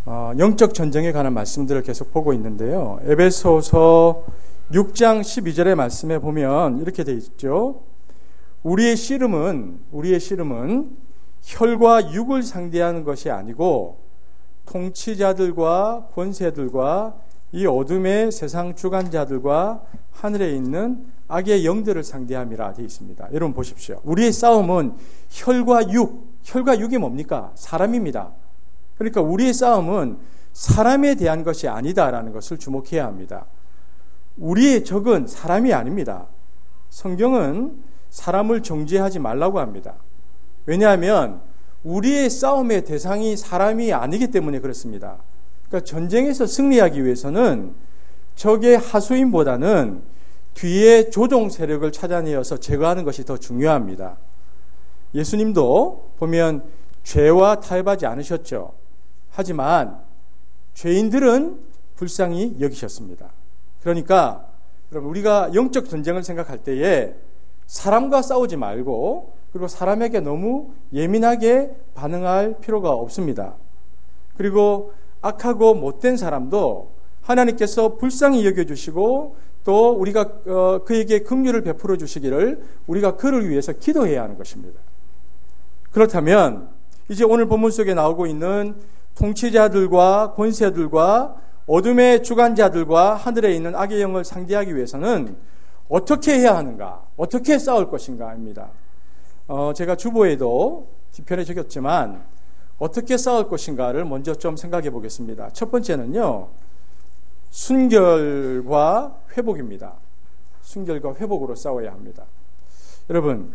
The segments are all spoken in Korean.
영적 전쟁에 관한 말씀들을 계속 보고 있는데요. 에베소서 6장 12절의 말씀에 보면 이렇게 되어 있죠. 우리의 씨름은 혈과 육을 상대하는 것이 아니고 통치자들과 권세들과 이 어둠의 세상 주관자들과 하늘에 있는 악의 영들을 상대함이라 되어 있습니다. 여러분 보십시오. 우리의 싸움은 혈과 육이 뭡니까? 사람입니다. 그러니까 우리의 싸움은 사람에 대한 것이 아니다라는 것을 주목해야 합니다. 우리의 적은 사람이 아닙니다. 성경은 사람을 정죄하지 말라고 합니다. 왜냐하면 우리의 싸움의 대상이 사람이 아니기 때문에 그렇습니다. 그러니까 전쟁에서 승리하기 위해서는 적의 하수인보다는 뒤에 조종 세력을 찾아내어서 제거하는 것이 더 중요합니다. 예수님도 보면 죄와 타협하지 않으셨죠. 하지만 죄인들은 불쌍히 여기셨습니다. 그러니까 여러분 우리가 영적 전쟁을 생각할 때에 사람과 싸우지 말고 그리고 사람에게 너무 예민하게 반응할 필요가 없습니다. 그리고 악하고 못된 사람도 하나님께서 불쌍히 여겨주시고 또 우리가 그에게 긍휼을 베풀어 주시기를 우리가 그를 위해서 기도해야 하는 것입니다. 그렇다면 이제 오늘 본문 속에 나오고 있는 통치자들과 권세들과 어둠의 주관자들과 하늘에 있는 악의 영을 상대하기 위해서는 어떻게 해야 하는가, 어떻게 싸울 것인가입니다. 제가 주보에도 뒤편에 적였지만 어떻게 싸울 것인가를 먼저 좀 생각해 보겠습니다. 첫 번째는요, 순결과 회복입니다. 순결과 회복으로 싸워야 합니다. 여러분,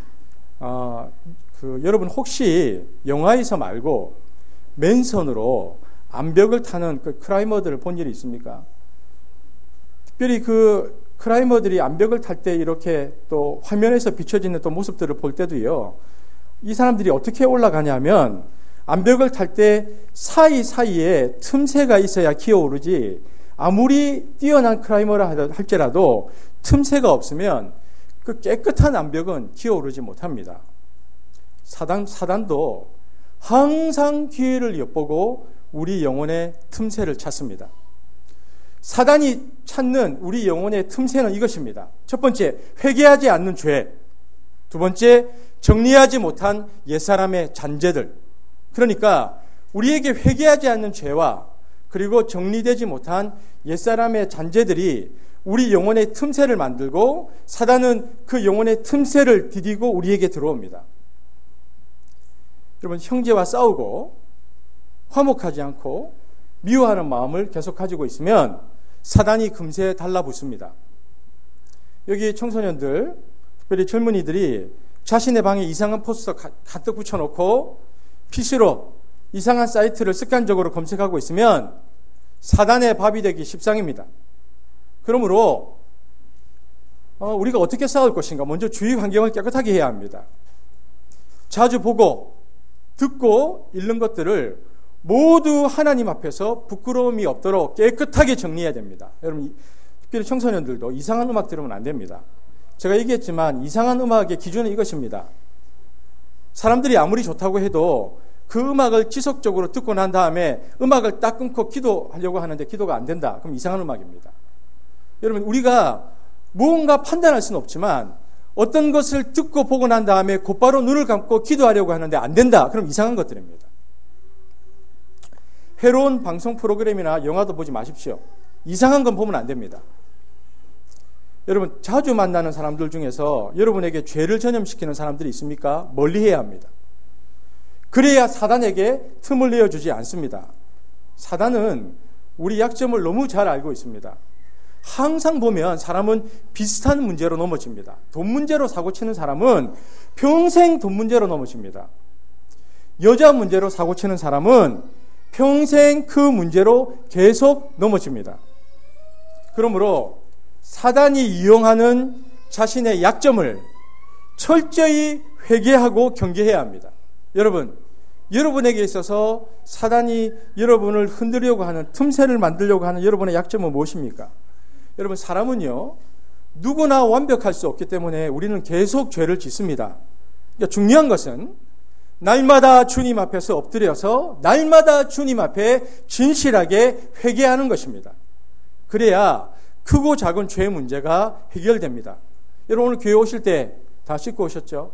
여러분 혹시 영화에서 말고 맨손으로 암벽을 타는 그 클라이머들을 본 일이 있습니까? 특별히 그 클라이머들이 암벽을 탈 때 이렇게 또 화면에서 비춰지는 또 모습들을 볼 때도요, 이 사람들이 어떻게 올라가냐면 암벽을 탈 때 사이사이에 틈새가 있어야 기어오르지 아무리 뛰어난 클라이머라 할지라도 틈새가 없으면 그 깨끗한 암벽은 기어오르지 못합니다. 사단도 항상 기회를 엿보고 우리 영혼의 틈새를 찾습니다. 사단이 찾는 우리 영혼의 틈새는 이것입니다. 첫 번째, 회개하지 않는 죄. 두 번째, 정리하지 못한 옛사람의 잔재들. 그러니까 우리에게 회개하지 않는 죄와 그리고 정리되지 못한 옛사람의 잔재들이 우리 영혼의 틈새를 만들고 사단은 그 영혼의 틈새를 디디고 우리에게 들어옵니다. 여러분, 형제와 싸우고 화목하지 않고 미워하는 마음을 계속 가지고 있으면 사단이 금세 달라붙습니다. 여기 청소년들, 특별히 젊은이들이 자신의 방에 이상한 포스터 가득 붙여놓고 PC로 이상한 사이트를 습관적으로 검색하고 있으면 사단의 밥이 되기 십상입니다. 그러므로 우리가 어떻게 싸울 것인가? 먼저 주위 환경을 깨끗하게 해야 합니다. 자주 보고 듣고 읽는 것들을 모두 하나님 앞에서 부끄러움이 없도록 깨끗하게 정리해야 됩니다. 여러분, 특별히 청소년들도 이상한 음악 들으면 안 됩니다. 제가 얘기했지만 이상한 음악의 기준은 이것입니다. 사람들이 아무리 좋다고 해도 그 음악을 지속적으로 듣고 난 다음에 음악을 딱 끊고 기도하려고 하는데 기도가 안 된다. 그럼 이상한 음악입니다. 여러분, 우리가 무언가 판단할 수는 없지만 어떤 것을 듣고 보고 난 다음에 곧바로 눈을 감고 기도하려고 하는데 안 된다. 그럼 이상한 것들입니다. 해로운 방송 프로그램이나 영화도 보지 마십시오. 이상한 건 보면 안 됩니다. 여러분, 자주 만나는 사람들 중에서 여러분에게 죄를 전염시키는 사람들이 있습니까? 멀리해야 합니다. 그래야 사단에게 틈을 내어주지 않습니다. 사단은 우리 약점을 너무 잘 알고 있습니다. 항상 보면 사람은 비슷한 문제로 넘어집니다. 돈 문제로 사고치는 사람은 평생 돈 문제로 넘어집니다. 여자 문제로 사고치는 사람은 평생 그 문제로 계속 넘어집니다. 그러므로 사단이 이용하는 자신의 약점을 철저히 회개하고 경계해야 합니다. 여러분, 여러분에게 있어서 사단이 여러분을 흔들려고 하는, 틈새를 만들려고 하는 여러분의 약점은 무엇입니까? 여러분, 사람은요, 누구나 완벽할 수 없기 때문에 우리는 계속 죄를 짓습니다. 그러니까 중요한 것은 날마다 주님 앞에서 엎드려서 날마다 주님 앞에 진실하게 회개하는 것입니다. 그래야 크고 작은 죄의 문제가 해결됩니다. 여러분 오늘 교회 오실 때 다 씻고 오셨죠?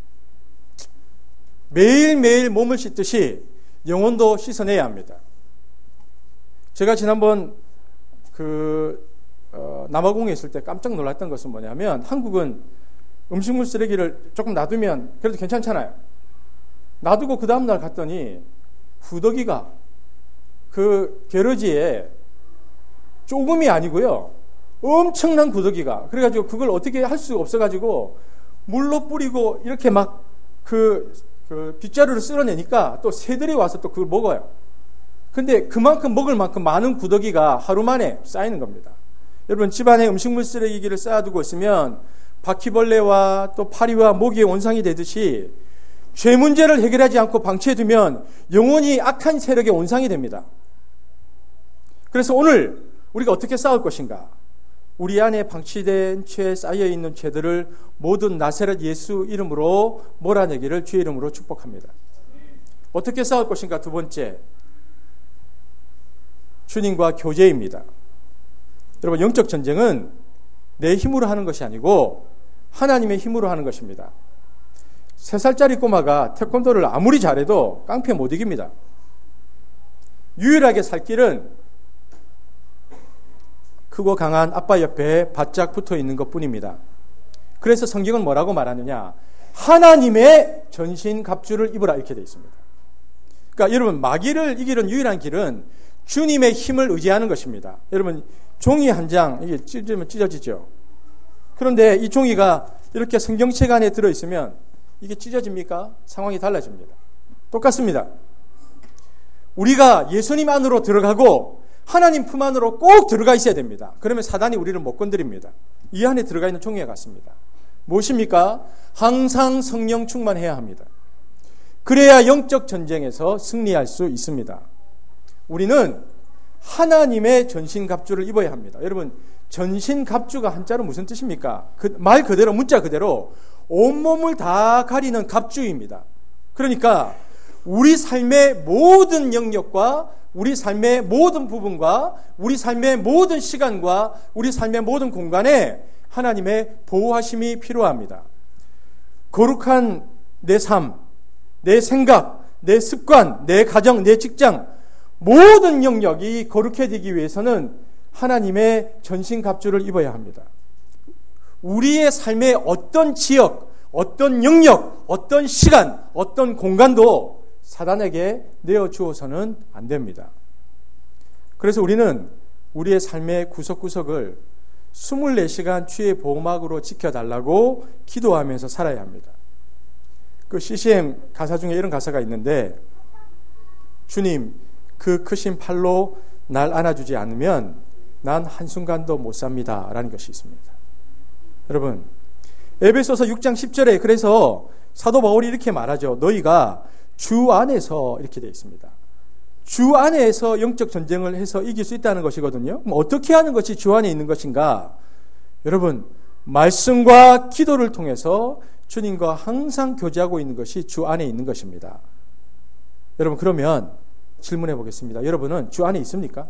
매일매일 몸을 씻듯이 영혼도 씻어내야 합니다. 제가 지난번 남아공에 있을 때 깜짝 놀랐던 것은 뭐냐면 한국은 음식물 쓰레기를 조금 놔두면 그래도 괜찮잖아요. 놔두고 그 다음날 갔더니 후더기가 그 게러지에 조금이 아니고요. 엄청난 구더기가. 그래가지고 그걸 어떻게 할 수가 없어가지고 물로 뿌리고 이렇게 막 그 빗자루를 쓸어내니까 또 새들이 와서 또 그걸 먹어요. 근데 그만큼 먹을 만큼 많은 구더기가 하루 만에 쌓이는 겁니다. 여러분 집안에 음식물 쓰레기를 쌓아두고 있으면 바퀴벌레와 또 파리와 모기의 온상이 되듯이 죄 문제를 해결하지 않고 방치해두면 영원히 악한 세력의 온상이 됩니다. 그래서 오늘 우리가 어떻게 싸울 것인가? 우리 안에 방치된 죄에 쌓여있는 죄들을 모든 나사렛 예수 이름으로 몰아내기를 주의 이름으로 축복합니다. 어떻게 싸울 것인가? 두 번째, 주님과 교제입니다. 여러분 영적 전쟁은 내 힘으로 하는 것이 아니고 하나님의 힘으로 하는 것입니다. 3살짜리 꼬마가 태권도를 아무리 잘해도 깡패 못 이깁니다. 유일하게 살 길은 크고 강한 아빠 옆에 바짝 붙어 있는 것 뿐입니다. 그래서 성경은 뭐라고 말하느냐? 하나님의 전신 갑주를 입으라 이렇게 되어 있습니다. 그러니까 여러분 마귀를 이기는 유일한 길은 주님의 힘을 의지하는 것입니다. 여러분 종이 한 장 이게 찢어지면 찢어지죠. 그런데 이 종이가 이렇게 성경책 안에 들어있으면 이게 찢어집니까? 상황이 달라집니다. 똑같습니다. 우리가 예수님 안으로 들어가고 하나님 품 안으로 꼭 들어가 있어야 됩니다. 그러면 사단이 우리를 못 건드립니다. 이 안에 들어가 있는 종이와 같습니다. 무엇입니까? 항상 성령 충만해야 합니다. 그래야 영적 전쟁에서 승리할 수 있습니다. 우리는 하나님의 전신갑주를 입어야 합니다. 여러분 전신갑주가 한자로 무슨 뜻입니까? 말 그대로 문자 그대로 온몸을 다 가리는 갑주입니다. 그러니까 우리 삶의 모든 영역과 우리 삶의 모든 부분과 우리 삶의 모든 시간과 우리 삶의 모든 공간에 하나님의 보호하심이 필요합니다. 거룩한 내 삶, 내 생각, 내 습관, 내 가정, 내 직장 모든 영역이 거룩해지기 위해서는 하나님의 전신갑주를 입어야 합니다. 우리의 삶의 어떤 지역, 어떤 영역, 어떤 시간, 어떤 공간도 사단에게 내어주어서는 안 됩니다. 그래서 우리는 우리의 삶의 구석구석을 24시간 주의 보호막으로 지켜달라고 기도하면서 살아야 합니다. 그 CCM 가사 중에 이런 가사가 있는데 주님 그 크신 팔로 날 안아주지 않으면 난 한순간도 못 삽니다 라는 것이 있습니다. 여러분 에베소서 6장 10절에 그래서 사도 바울이 이렇게 말하죠. 너희가 주 안에서 이렇게 되어 있습니다. 주 안에서 영적 전쟁을 해서 이길 수 있다는 것이거든요. 그럼 어떻게 하는 것이 주 안에 있는 것인가? 여러분 말씀과 기도를 통해서 주님과 항상 교제하고 있는 것이 주 안에 있는 것입니다. 여러분 그러면 질문해 보겠습니다. 여러분은 주 안에 있습니까?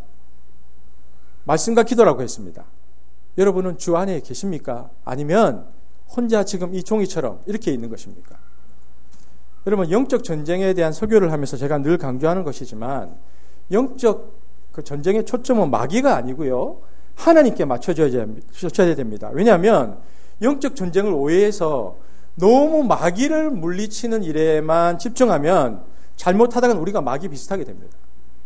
말씀과 기도라고 했습니다. 여러분은 주 안에 계십니까? 아니면 혼자 지금 이 종이처럼 이렇게 있는 것입니까? 여러분 영적 전쟁에 대한 설교를 하면서 제가 늘 강조하는 것이지만 영적 그 전쟁의 초점은 마귀가 아니고요. 하나님께 맞춰줘야 됩니다. 왜냐하면 영적 전쟁을 오해해서 너무 마귀를 물리치는 일에만 집중하면 잘못하다간 우리가 마귀 비슷하게 됩니다.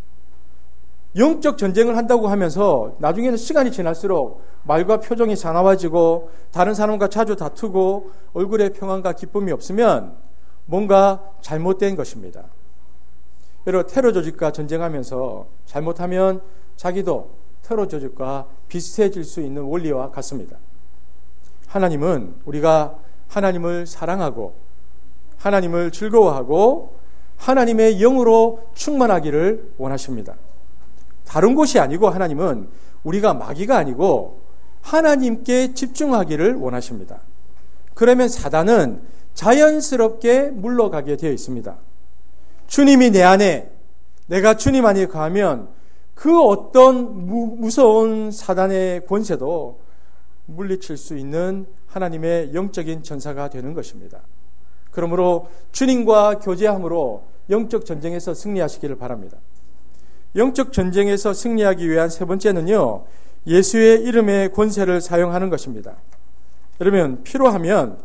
영적 전쟁을 한다고 하면서 나중에는 시간이 지날수록 말과 표정이 사나워지고 다른 사람과 자주 다투고 얼굴에 평안과 기쁨이 없으면 뭔가 잘못된 것입니다. 여러분 테러 조직과 전쟁하면서 잘못하면 자기도 테러 조직과 비슷해질 수 있는 원리와 같습니다. 하나님은 우리가 하나님을 사랑하고 하나님을 즐거워하고 하나님의 영으로 충만하기를 원하십니다. 다른 곳이 아니고 하나님은 우리가 마귀가 아니고 하나님께 집중하기를 원하십니다. 그러면 사단은 자연스럽게 물러가게 되어 있습니다. 주님이 내 안에, 내가 주님 안에 거하면 그 어떤 무서운 사단의 권세도 물리칠 수 있는 하나님의 영적인 전사가 되는 것입니다. 그러므로 주님과 교제함으로 영적 전쟁에서 승리하시기를 바랍니다. 영적 전쟁에서 승리하기 위한 세 번째는요, 예수의 이름의 권세를 사용하는 것입니다. 여러분, 필요하면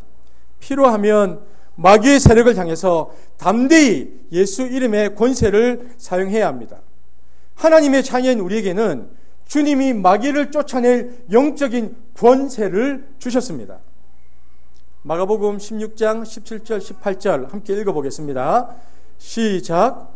마귀의 세력을 향해서 담대히 예수 이름의 권세를 사용해야 합니다. 하나님의 자녀인 우리에게는 주님이 마귀를 쫓아낼 영적인 권세를 주셨습니다. 마가복음 16장 17절 18절 함께 읽어보겠습니다. 시작.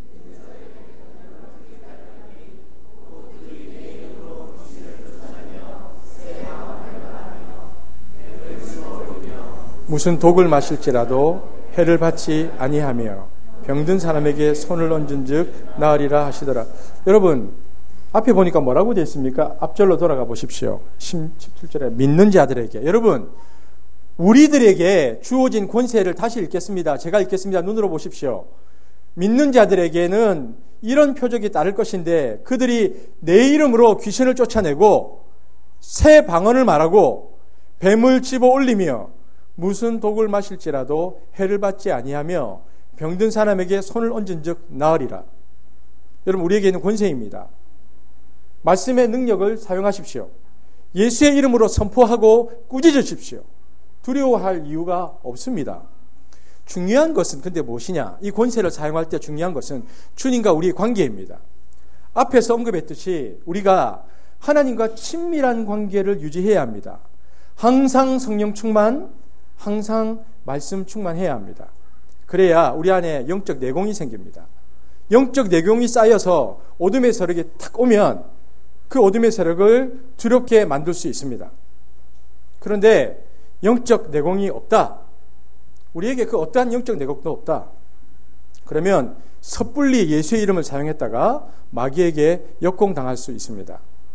무슨 독을 마실지라도 해를 받지 아니하며 병든 사람에게 손을 얹은 즉 나으리라 하시더라. 여러분, 앞에 보니까 뭐라고 되어 있습니까? 앞절로 돌아가 보십시오. 17절에 믿는 자들에게. 여러분, 우리들에게 주어진 권세를 다시 읽겠습니다. 제가 읽겠습니다. 눈으로 보십시오. 믿는 자들에게는 이런 표적이 따를 것인데 그들이 내 이름으로 귀신을 쫓아내고 새 방언을 말하고 뱀을 집어 올리며 무슨 독을 마실지라도 해를 받지 아니하며 병든 사람에게 손을 얹은 즉 나으리라. 여러분, 우리에게는 권세입니다. 말씀의 능력을 사용하십시오. 예수의 이름으로 선포하고 꾸짖으십시오. 두려워할 이유가 없습니다. 중요한 것은 근데 무엇이냐? 이 권세를 사용할 때 중요한 것은 주님과 우리의 관계입니다. 앞에서 언급했듯이 우리가 하나님과 친밀한 관계를 유지해야 합니다. 항상 성령 충만, 항상 말씀 충만해야 합니다. 그래야 우리 안에 영적 내공이 생깁니다. 영적 내공이 쌓여서 어둠의 세력이 탁 오면 그 어둠의 세력을 두렵게 만들 수 있습니다. 그런데 영적 내공이 없다. 우리에게 그 어떠한 영적 내공도 없다. 그러면 섣불리 예수의 이름을 사용했다가 마귀에게 역공당할 수 있습니다.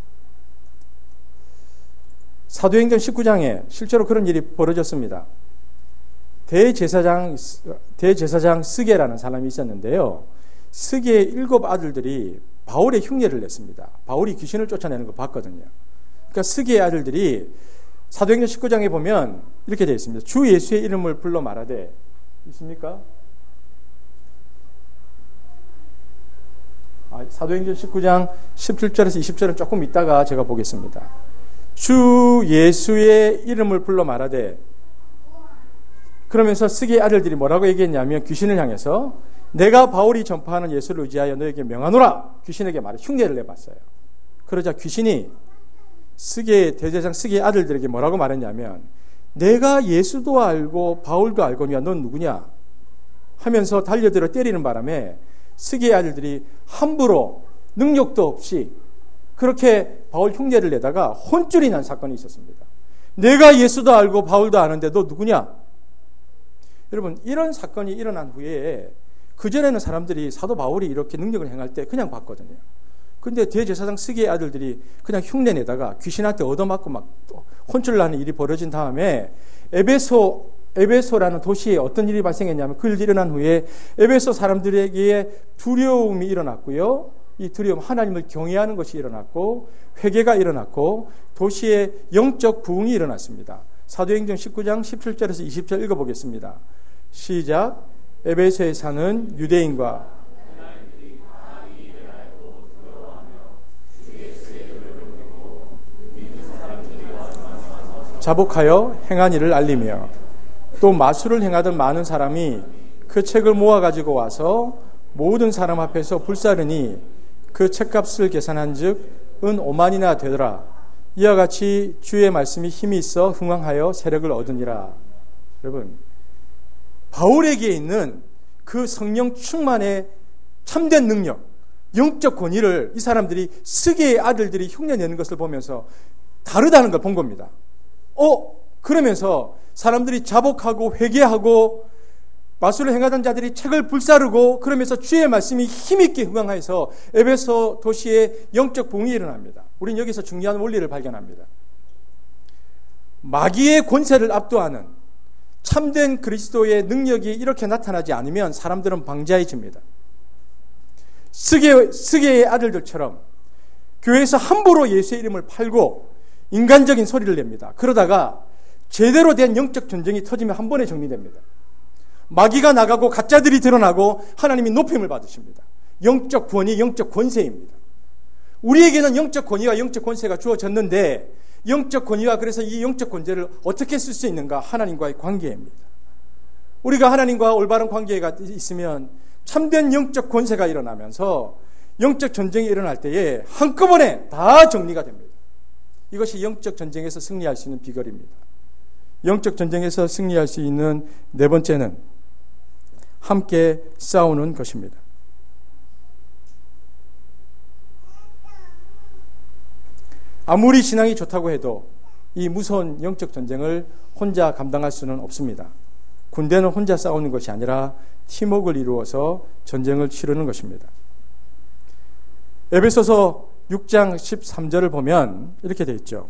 사도행전 19장에 실제로 그런 일이 벌어졌습니다. 대제사장 스게라는 사람이 있었는데요. 스게의 7 아들들이 바울의 흉내를 냈습니다. 바울이 귀신을 쫓아내는 거 봤거든요. 그러니까 스게의 아들들이 사도행전 19장에 보면 이렇게 되어 있습니다. 주 예수의 이름을 불러 말하되, 있습니까? 사도행전 19장 17절에서 20절은 조금 있다가 제가 보겠습니다. 주 예수의 이름을 불러 말하되, 그러면서 스게의 아들들이 뭐라고 얘기했냐면 귀신을 향해서 내가 바울이 전파하는 예수를 의지하여 너에게 명하노라. 귀신에게 말해 흉내를 내봤어요. 그러자 귀신이 대제사장 스게의 아들들에게 뭐라고 말했냐면 내가 예수도 알고 바울도 알거니와 넌 누구냐 하면서 달려들어 때리는 바람에 스게의 아들들이 함부로 능력도 없이 그렇게 바울 흉내를 내다가 혼쭐이 난 사건이 있었습니다. 내가 예수도 알고 바울도 아는데 너 누구냐? 여러분, 이런 사건이 일어난 후에 그전에는 사람들이 사도 바울이 이렇게 능력을 행할 때 그냥 봤거든요. 근데 대제사장 스게의 아들들이 그냥 흉내내다가 귀신한테 얻어맞고 막 혼쭐 나는 일이 벌어진 다음에 에베소라는 도시에 어떤 일이 발생했냐면 그 일이 일어난 후에 에베소 사람들에게 두려움이 일어났고요. 이 두려움, 하나님을 경외하는 것이 일어났고 회개가 일어났고 도시에 영적 부흥이 일어났습니다. 사도행전 19장 17절에서 20절 읽어보겠습니다. 시작. 에베소에 사는 유대인과 자복하여 행한 일을 알리며 또 마술을 행하던 많은 사람이 그 책을 모아가지고 와서 모든 사람 앞에서 불사르니 그 책값을 계산한 즉 은 5만이나 되더라. 이와 같이 주의 말씀이 힘이 있어 흥왕하여 세력을 얻으니라. 여러분, 바울에게 있는 그 성령 충만의 참된 능력, 영적 권위를 이 사람들이 스게의 아들들이 흉내내는 것을 보면서 다르다는 걸 본 겁니다. 그러면서 사람들이 자복하고 회개하고 마술을 행하던 자들이 책을 불사르고 그러면서 주의 말씀이 힘있게 흥황하여서 에베소 도시에 영적 부흥이 일어납니다. 우리는 여기서 중요한 원리를 발견합니다. 마귀의 권세를 압도하는 참된 그리스도의 능력이 이렇게 나타나지 않으면 사람들은 방자해집니다. 스게의 아들들처럼 교회에서 함부로 예수의 이름을 팔고 인간적인 소리를 냅니다. 그러다가 제대로 된 영적 전쟁이 터지면 한 번에 정리됩니다. 마귀가 나가고 가짜들이 드러나고 하나님이 높임을 받으십니다. 영적 권위, 영적 권세입니다. 우리에게는 영적 권위와 영적 권세가 주어졌는데 영적 권위와 그래서 이 영적 권세를 어떻게 쓸 수 있는가? 하나님과의 관계입니다. 우리가 하나님과 올바른 관계가 있으면 참된 영적 권세가 일어나면서 영적 전쟁이 일어날 때에 한꺼번에 다 정리가 됩니다. 이것이 영적 전쟁에서 승리할 수 있는 비결입니다. 영적 전쟁에서 승리할 수 있는 네 번째는 함께 싸우는 것입니다. 아무리 신앙이 좋다고 해도 이 무서운 영적 전쟁을 혼자 감당할 수는 없습니다. 군대는 혼자 싸우는 것이 아니라 팀워크를 이루어서 전쟁을 치르는 것입니다. 에베소서 6장 13절을 보면 이렇게 되어 있죠.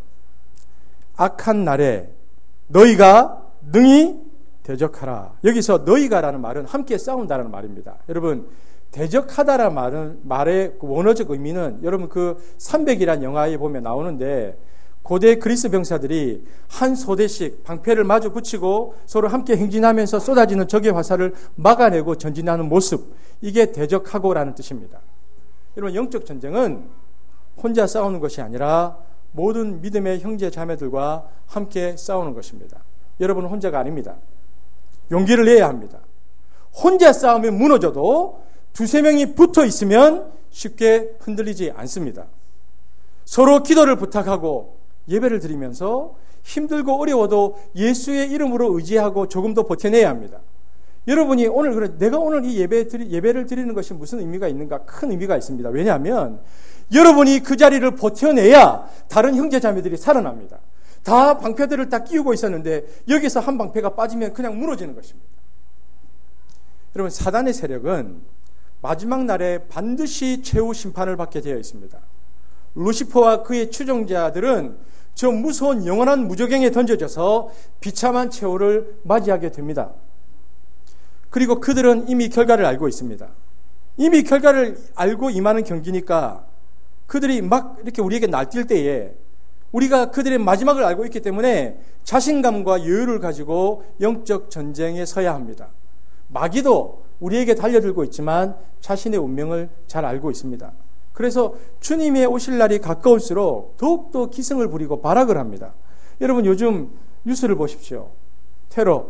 악한 날에 너희가 능히 대적하라. 여기서 너희가라는 말은 함께 싸운다는 말입니다. 여러분, 대적하다라는 말의 원어적 의미는 여러분 그 300이라는 영화에 보면 나오는데 고대 그리스 병사들이 한 소대씩 방패를 마주 붙이고 서로 함께 행진하면서 쏟아지는 적의 화살을 막아내고 전진하는 모습, 이게 대적하고라는 뜻입니다. 여러분, 영적 전쟁은 혼자 싸우는 것이 아니라 모든 믿음의 형제 자매들과 함께 싸우는 것입니다. 여러분은 혼자가 아닙니다. 용기를 내야 합니다. 혼자 싸우면 무너져도 두세 명이 붙어 있으면 쉽게 흔들리지 않습니다. 서로 기도를 부탁하고 예배를 드리면서 힘들고 어려워도 예수의 이름으로 의지하고 조금 더 버텨내야 합니다. 여러분이 오늘 내가 오늘 이 예배를 드리는 것이 무슨 의미가 있는가? 큰 의미가 있습니다. 왜냐하면 여러분이 그 자리를 버텨내야 다른 형제 자매들이 살아납니다. 다 방패들을 다 끼우고 있었는데 여기서 한 방패가 빠지면 그냥 무너지는 것입니다. 여러분, 사단의 세력은 마지막 날에 반드시 최후 심판을 받게 되어 있습니다. 루시퍼와 그의 추종자들은 저 무서운 영원한 무저갱에 던져져서 비참한 최후를 맞이하게 됩니다. 그리고 그들은 이미 결과를 알고 있습니다. 이미 결과를 알고 임하는 경기니까 그들이 막 이렇게 우리에게 날뛸 때에 우리가 그들의 마지막을 알고 있기 때문에 자신감과 여유를 가지고 영적 전쟁에 서야 합니다. 마귀도 우리에게 달려들고 있지만 자신의 운명을 잘 알고 있습니다. 그래서 주님의 오실 날이 가까울수록 더욱더 기승을 부리고 발악을 합니다. 여러분, 요즘 뉴스를 보십시오. 테러,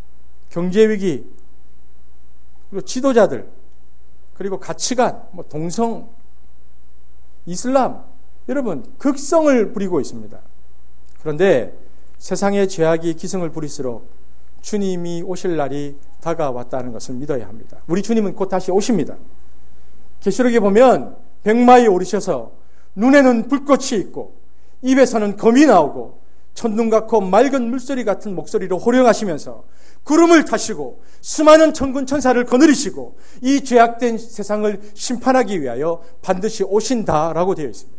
경제위기, 그리고 지도자들, 그리고 가치관, 동성, 이슬람, 여러분 극성을 부리고 있습니다. 그런데 세상의 죄악이 기승을 부릴수록 주님이 오실 날이 다가왔다는 것을 믿어야 합니다. 우리 주님은 곧 다시 오십니다. 계시록에 보면 백마에 오르셔서 눈에는 불꽃이 있고 입에서는 검이 나오고 천둥 같고 맑은 물소리 같은 목소리로 호령하시면서 구름을 타시고 수많은 천군 천사를 거느리시고 이 죄악된 세상을 심판하기 위하여 반드시 오신다라고 되어 있습니다.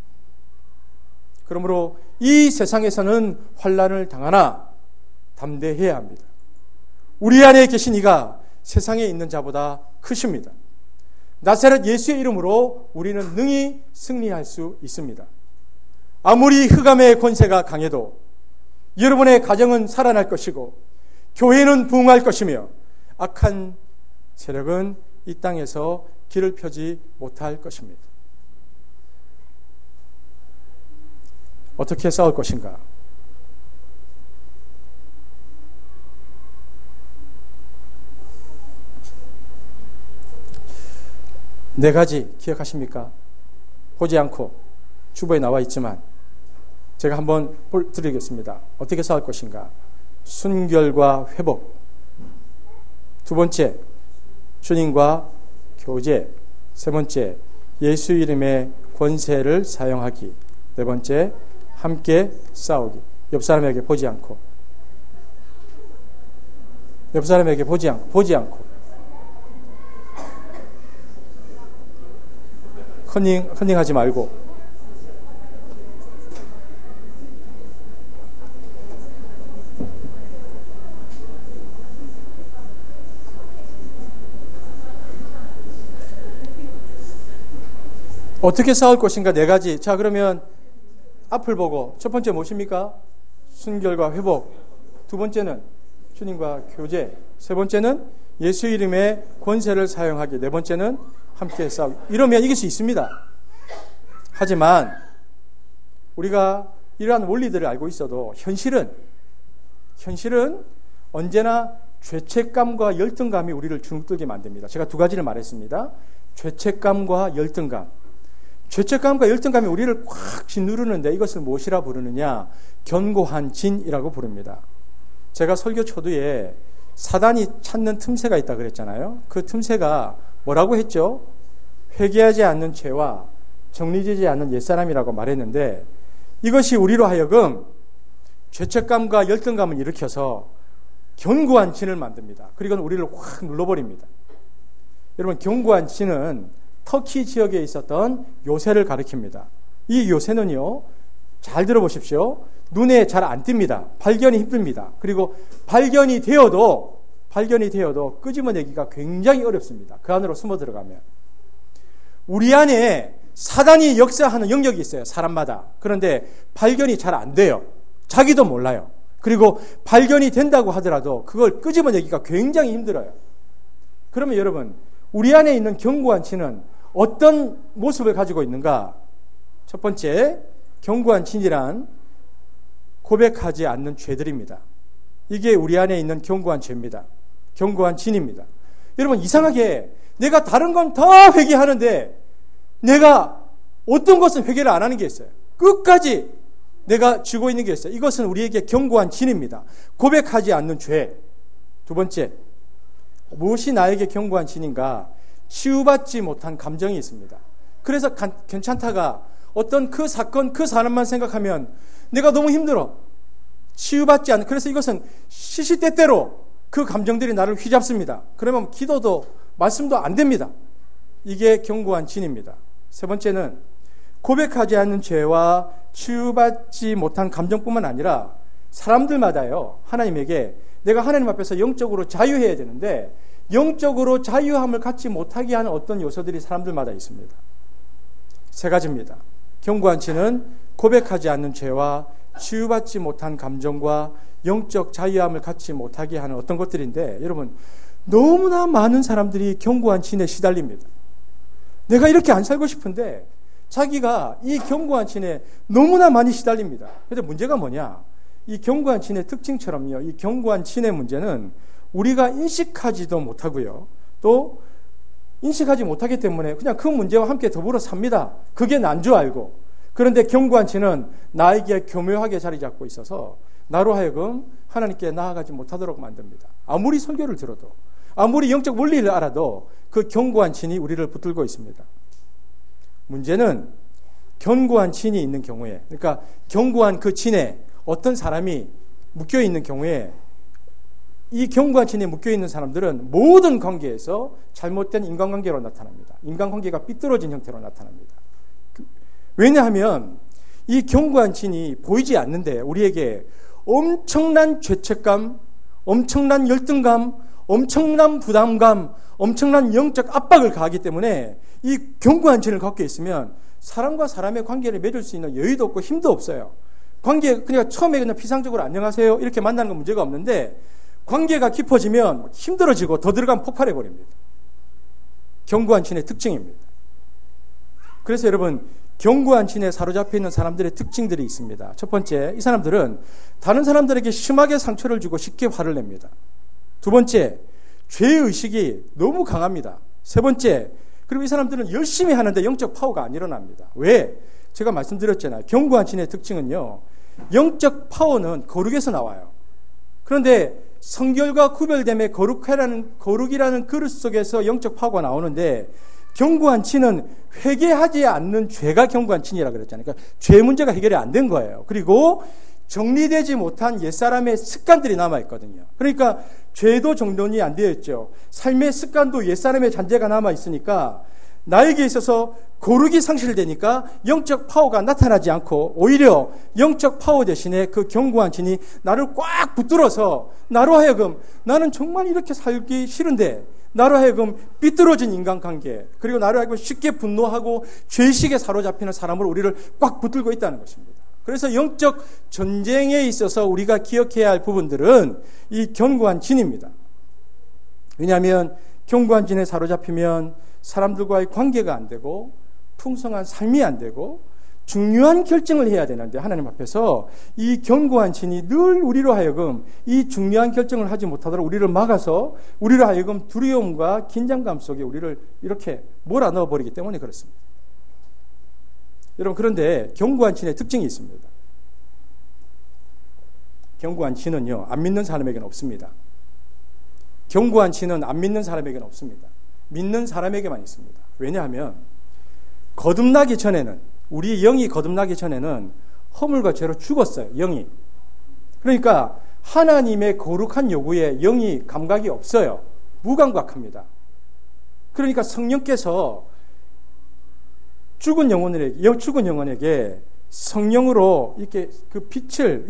그러므로 이 세상에서는 환난을 당하나 담대해야 합니다. 우리 안에 계신 이가 세상에 있는 자보다 크십니다. 나사렛 예수의 이름으로 우리는 능히 승리할 수 있습니다. 아무리 흑암의 권세가 강해도 여러분의 가정은 살아날 것이고 교회는 부흥할 것이며 악한 세력은 이 땅에서 길을 펴지 못할 것입니다. 어떻게 싸울 것인가? 네 가지 기억하십니까? 보지 않고 주보에 나와 있지만 제가 한번 드리겠습니다. 어떻게 싸울 것인가? 순결과 회복. 두 번째, 주님과 교제. 세 번째, 예수 이름의 권세를 사용하기. 네 번째, 함께 싸우기. 옆 사람에게 보지 않고. 옆 사람에게 보지 않고. 컨닝하지 말고. 어떻게 싸울 것인가 네 가지. 자, 그러면 앞을 보고 첫 번째 무엇입니까? 순결과 회복. 두 번째는 주님과 교제. 세 번째는 예수 이름의 권세를 사용하기. 네 번째는 함께 싸우기. 이러면 이길 수 있습니다. 하지만 우리가 이러한 원리들을 알고 있어도 현실은 언제나 죄책감과 열등감이 우리를 주눅들게 만듭니다. 제가 두 가지를 말했습니다. 죄책감과 열등감. 죄책감과 열등감이 우리를 꽉 짓누르는데 이것을 무엇이라 부르느냐? 견고한 진이라고 부릅니다. 제가 설교 초두에 사단이 찾는 틈새가 있다 그랬잖아요. 그 틈새가 뭐라고 했죠? 회개하지 않는 죄와 정리되지 않는 옛사람이라고 말했는데 이것이 우리로 하여금 죄책감과 열등감을 일으켜서 견고한 진을 만듭니다. 그리고 우리를 확 눌러버립니다. 여러분, 견고한 진은 터키 지역에 있었던 요새를 가리킵니다. 이 요새는요, 잘 들어보십시오. 눈에 잘 안 띕니다. 발견이 힘듭니다. 그리고 발견이 되어도 끄집어내기가 굉장히 어렵습니다. 그 안으로 숨어 들어가면. 우리 안에 사단이 역사하는 영역이 있어요. 사람마다. 그런데 발견이 잘 안 돼요. 자기도 몰라요. 그리고 발견이 된다고 하더라도 그걸 끄집어내기가 굉장히 힘들어요. 그러면 여러분, 우리 안에 있는 견고한 진은 어떤 모습을 가지고 있는가? 첫 번째, 견고한 진이란 고백하지 않는 죄들입니다. 이게 우리 안에 있는 견고한 죄입니다. 견고한 진입니다. 여러분, 이상하게 내가 다른 건 다 회개하는데 내가 어떤 것은 회개를 안 하는 게 있어요. 끝까지 내가 쥐고 있는 게 있어요. 이것은 우리에게 견고한 진입니다. 고백하지 않는 죄. 두 번째, 무엇이 나에게 견고한 진인가? 치유받지 못한 감정이 있습니다. 그래서 괜찮다가 어떤 그 사건, 그 사람만 생각하면 내가 너무 힘들어. 치유받지 않는, 그래서 이것은 시시때때로 그 감정들이 나를 휘잡습니다. 그러면 기도도 말씀도 안 됩니다. 이게 견고한 진입니다. 세 번째는 고백하지 않는 죄와 치유받지 못한 감정뿐만 아니라 사람들마다요, 하나님에게 내가 하나님 앞에서 영적으로 자유해야 되는데 영적으로 자유함을 갖지 못하게 하는 어떤 요소들이 사람들마다 있습니다. 세 가지입니다. 견고한 진은 고백하지 않는 죄와 치유받지 못한 감정과 영적 자유함을 갖지 못하게 하는 어떤 것들인데, 여러분, 너무나 많은 사람들이 견고한 진에 시달립니다. 내가 이렇게 안 살고 싶은데 자기가 이 견고한 진에 너무나 많이 시달립니다. 그런데 문제가 뭐냐? 이 견고한 진의 특징처럼요, 이 견고한 진의 문제는 우리가 인식하지도 못하고요, 또 인식하지 못하기 때문에 그냥 그 문제와 함께 더불어 삽니다. 그게 난 줄 알고. 그런데 견고한 진은 나에게 교묘하게 자리 잡고 있어서 나로 하여금 하나님께 나아가지 못하도록 만듭니다. 아무리 설교를 들어도, 아무리 영적 원리를 알아도 그 견고한 진이 우리를 붙들고 있습니다. 문제는 견고한 진이 있는 경우에, 그러니까 견고한 그 진에 어떤 사람이 묶여 있는 경우에, 이 견고한 진에 묶여 있는 사람들은 모든 관계에서 잘못된 인간관계로 나타납니다. 인간관계가 삐뚤어진 형태로 나타납니다. 왜냐하면 이 견고한 진이 보이지 않는데 우리에게 엄청난 죄책감, 엄청난 열등감, 엄청난 부담감, 엄청난 영적 압박을 가하기 때문에 이 견고한 진을 갖고 있으면 사람과 사람의 관계를 맺을 수 있는 여유도 없고 힘도 없어요. 관계, 그러니까 처음에 그냥 피상적으로 안녕하세요 이렇게 만나는 건 문제가 없는데 관계가 깊어지면 힘들어지고 더 들어가면 폭발해버립니다. 견고한 진의 특징입니다. 그래서 여러분, 견고한 진에 사로잡혀 있는 사람들의 특징들이 있습니다. 첫 번째, 이 사람들은 다른 사람들에게 심하게 상처를 주고 쉽게 화를 냅니다. 두 번째, 죄의식이 너무 강합니다. 세 번째, 그리고 이 사람들은 열심히 하는데 영적 파워가 안 일어납니다. 왜? 제가 말씀드렸잖아요. 견고한 진의 특징은요, 영적 파워는 거룩에서 나와요. 그런데 성결과 구별됨의 거룩이라는 그릇 속에서 영적 파워가 나오는데, 견고한 진은 회개하지 않는 죄가 견고한 진이라 그랬잖아요. 그러니까 죄 문제가 해결이 안 된 거예요. 그리고 정리되지 못한 옛사람의 습관들이 남아있거든요. 그러니까 죄도 정돈이 안 되어 있죠. 삶의 습관도 옛사람의 잔재가 남아있으니까 나에게 있어서 거룩이 상실되니까 영적 파워가 나타나지 않고 오히려 영적 파워 대신에 그 견고한 진이 나를 꽉 붙들어서 나로 하여금 나는 정말 이렇게 살기 싫은데, 나로 하여금 삐뚤어진 인간관계, 그리고 나로 하여금 쉽게 분노하고 죄의식에 사로잡히는 사람으로 우리를 꽉 붙들고 있다는 것입니다. 그래서 영적 전쟁에 있어서 우리가 기억해야 할 부분들은 이 견고한 진입니다. 왜냐하면 견고한 진에 사로잡히면 사람들과의 관계가 안 되고 풍성한 삶이 안 되고 중요한 결정을 해야 되는데 하나님 앞에서 이 견고한 진이 늘 우리로 하여금 이 중요한 결정을 하지 못하도록 우리를 막아서 우리로 하여금 두려움과 긴장감 속에 우리를 이렇게 몰아넣어 버리기 때문에 그렇습니다. 여러분, 그런데 견고한 진의 특징이 있습니다. 견고한 진은요, 안 믿는 사람에게는 없습니다. 견고한 진은 안 믿는 사람에게는 없습니다. 믿는 사람에게만 있습니다. 왜냐하면 거듭나기 전에는, 우리 영이 거듭나기 전에는 허물과 죄로 죽었어요. 영이. 그러니까 하나님의 거룩한 요구에 영이 감각이 없어요. 무감각합니다. 그러니까 성령께서 죽은 영혼에게 성령으로 이렇게 그 빛을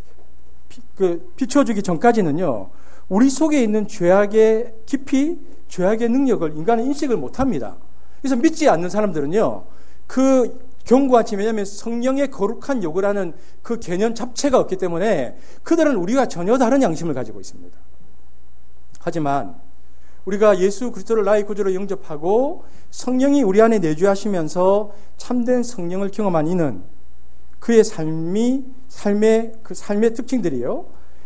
비춰주기 전까지는요, 우리 속에 있는 죄악의 깊이, 죄악의 능력을 인간은 인식을 못합니다. 그래서 믿지 않는 사람들은요, 그 견고한 진, 왜냐하면 성령의 거룩한 요구라는 그 개념 자체가 없기 때문에 그들은 우리가 전혀 다른 양심을 가지고 있습니다. 하지만 우리가 예수 그리스도를 나의 구주로 영접하고 성령이 우리 안에 내주하시면서 참된 성령을 경험한 이는 그의 삶의 특징들이요,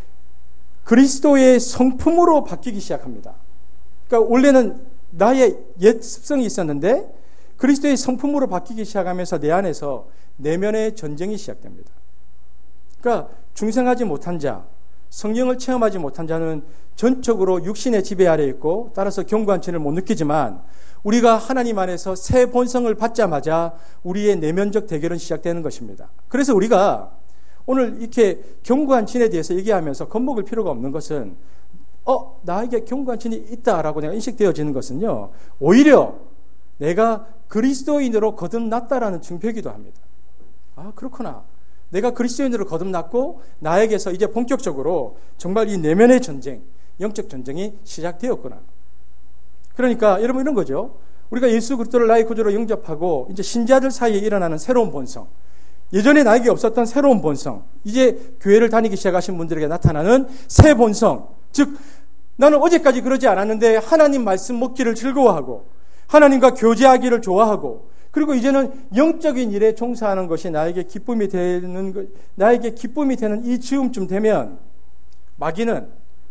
그리스도의 성품으로 바뀌기 시작합니다. 그러니까 원래는 나의 옛 습성이 있었는데 그리스도의 성품으로 바뀌기 시작하면서 내 안에서 내면의 전쟁이 시작됩니다. 그러니까 중생하지 못한 자, 성령을 체험하지 못한 자는 전적으로 육신의 지배 아래에 있고 따라서 견고한 진을 못 느끼지만, 우리가 하나님 안에서 새 본성을 받자마자 우리의 내면적 대결은 시작되는 것입니다. 그래서 우리가 오늘 이렇게 견고한 진에 대해서 얘기하면서 겁먹을 필요가 없는 것은 나에게 견고한 진이 있다라고 내가 인식되어지는 것은요, 오히려 내가 그리스도인으로 거듭났다라는 증표이기도 합니다. 아, 그렇구나. 내가 그리스도인으로 거듭났고 나에게서 이제 본격적으로 정말 이 내면의 전쟁, 영적 전쟁이 시작되었구나. 그러니까 여러분, 이런 거죠. 우리가 예수 그리스도를 나의 구주로 영접하고 이제 신자들 사이에 일어나는 새로운 본성, 예전에 나에게 없었던 새로운 본성, 이제 교회를 다니기 시작하신 분들에게 나타나는 새 본성, 즉 나는 어제까지 그러지 않았는데 하나님 말씀 먹기를 즐거워하고 하나님과 교제하기를 좋아하고, 그리고 이제는 영적인 일에 종사하는 것이 나에게 기쁨이 되는 이 즈음쯤 되면 마귀는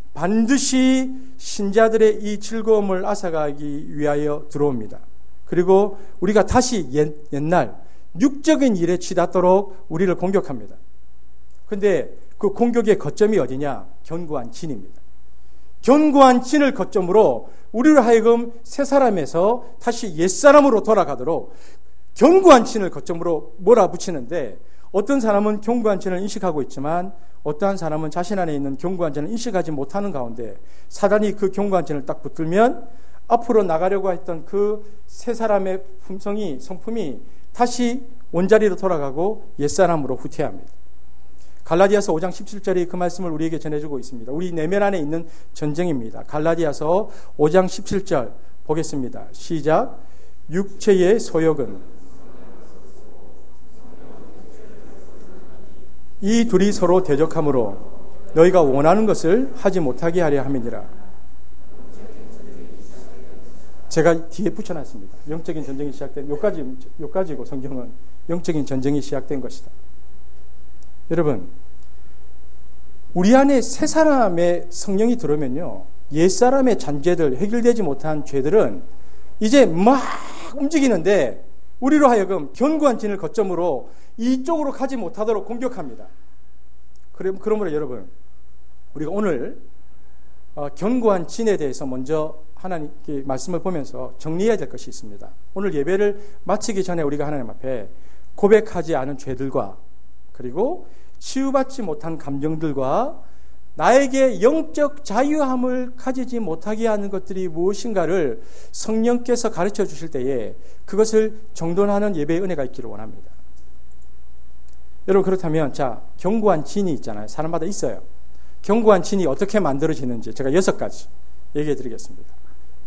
반드시 신자들의 이 즐거움을 앗아가기 위하여 들어옵니다. 그리고 우리가 다시 옛날 육적인 일에 치닫도록 우리를 공격합니다. 그런데 그 공격의 거점이 어디냐? 견고한 진입니다. 견고한 진을 거점으로 우리를 하여금 새 사람에서 다시 옛사람으로 돌아가도록 견고한 진을 거점으로 몰아붙이는데, 어떤 사람은 견고한 진을 인식하고 있지만 어떠한 사람은 자신 안에 있는 견고한 진을 인식하지 못하는 가운데 사단이 그 견고한 진을 딱 붙들면 앞으로 나가려고 했던 그 새 사람의 성품이 다시 원자리로 돌아가고 옛사람으로 후퇴합니다. 갈라디아서 5장 17절이 그 말씀을 우리에게 전해주고 있습니다. 우리 내면 안에 있는 전쟁입니다. 갈라디아서 5장 17절 보겠습니다. 시작. 육체의 소욕은 이 둘이 서로 대적하므로 너희가 원하는 것을 하지 못하게 하려 함이니라. 제가 뒤에 붙여놨습니다. 영적인 전쟁이 시작된, 요까지고 성경은 영적인 전쟁이 시작된 것이다. 여러분, 우리 안에 새 사람의 성령이 들어오면요, 옛사람의 잔죄들, 해결되지 못한 죄들은 이제 막 움직이는데 우리로 하여금 견고한 진을 거점으로 이쪽으로 가지 못하도록 공격합니다. 그러므로 여러분, 우리가 오늘 견고한 진에 대해서 먼저 하나님께 말씀을 보면서 정리해야 될 것이 있습니다. 오늘 예배를 마치기 전에 우리가 하나님 앞에 고백하지 않은 죄들과, 그리고 치유받지 못한 감정들과 나에게 영적 자유함을 가지지 못하게 하는 것들이 무엇인가를 성령께서 가르쳐 주실 때에 그것을 정돈하는 예배의 은혜가 있기를 원합니다. 여러분, 그렇다면 견고한 진이 있잖아요. 사람마다 있어요. 견고한 진이 어떻게 만들어지는지 제가 6가지 얘기해 드리겠습니다.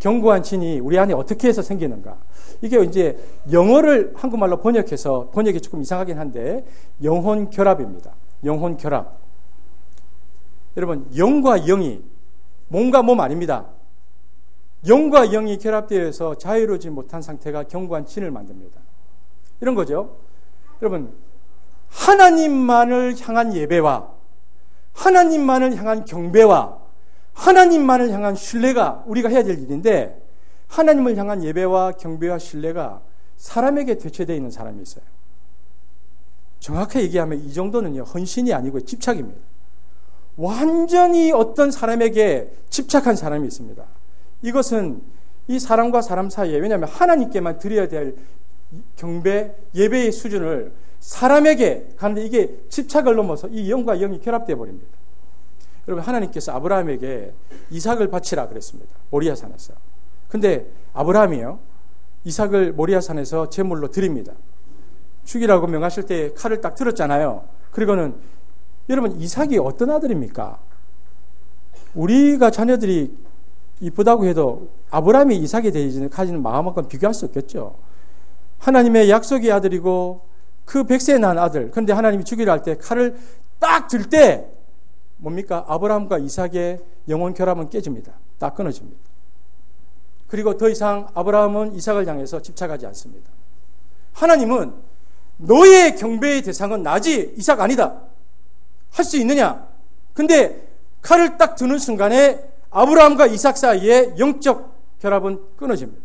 견고한 진이 우리 안에 어떻게 해서 생기는가? 이게 이제 영어를 한국말로 번역해서 번역이 조금 이상하긴 한데 영혼 결합입니다. 영혼 결합. 여러분, 영과 영이 몸과 몸 아닙니다. 영과 영이 결합되어서 자유로우지 못한 상태가 견고한 진을 만듭니다. 이런 거죠. 여러분, 하나님만을 향한 예배와 하나님만을 향한 경배와 하나님만을 향한 신뢰가 우리가 해야 될 일인데, 하나님을 향한 예배와 경배와 신뢰가 사람에게 대체되어 있는 사람이 있어요. 정확하게 얘기하면 이 정도는요, 헌신이 아니고 집착입니다. 완전히 어떤 사람에게 집착한 사람이 있습니다. 이것은 이 사람과 사람 사이에, 왜냐하면 하나님께만 드려야 될 경배, 예배의 수준을 사람에게 가는데 이게 집착을 넘어서 이 영과 영이 결합되어 버립니다. 여러분, 하나님께서 아브라함에게 이삭을 바치라 그랬습니다. 모리아산에서. 근데 아브라함이요, 이삭을 모리아산에서 제물로 드립니다. 죽이라고 명하실 때 칼을 딱 들었잖아요. 그리고는 여러분, 이삭이 어떤 아들입니까? 우리가 자녀들이 이쁘다고 해도 아브라함이 이삭에 대해 가지는 마음하고는 비교할 수 없겠죠. 하나님의 약속의 아들이고 그 100세 난 아들. 그런데 하나님이 죽이려 할 때 칼을 딱 들 때 뭡니까? 아브라함과 이삭의 영혼 결합은 깨집니다. 딱 끊어집니다. 그리고 더 이상 아브라함은 이삭을 향해서 집착하지 않습니다. 하나님은 너의 경배의 대상은 나지 이삭 아니다. 할 수 있느냐? 근데 칼을 딱 드는 순간에 아브라함과 이삭 사이에 영적 결합은 끊어집니다.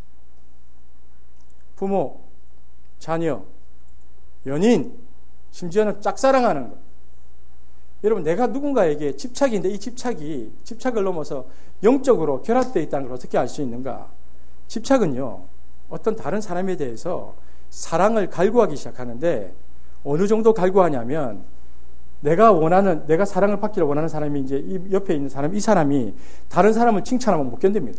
부모, 자녀, 연인, 심지어는 짝사랑하는 것. 여러분, 내가 누군가에게 집착인데 이 집착을 넘어서 영적으로 결합되어 있다는 걸 어떻게 알 수 있는가? 집착은요, 어떤 다른 사람에 대해서 사랑을 갈구하기 시작하는데, 어느 정도 갈구하냐면, 내가 사랑을 받기를 원하는 사람이 이제 이 옆에 있는 사람, 이 사람이 다른 사람을 칭찬하면 못 견딥니다.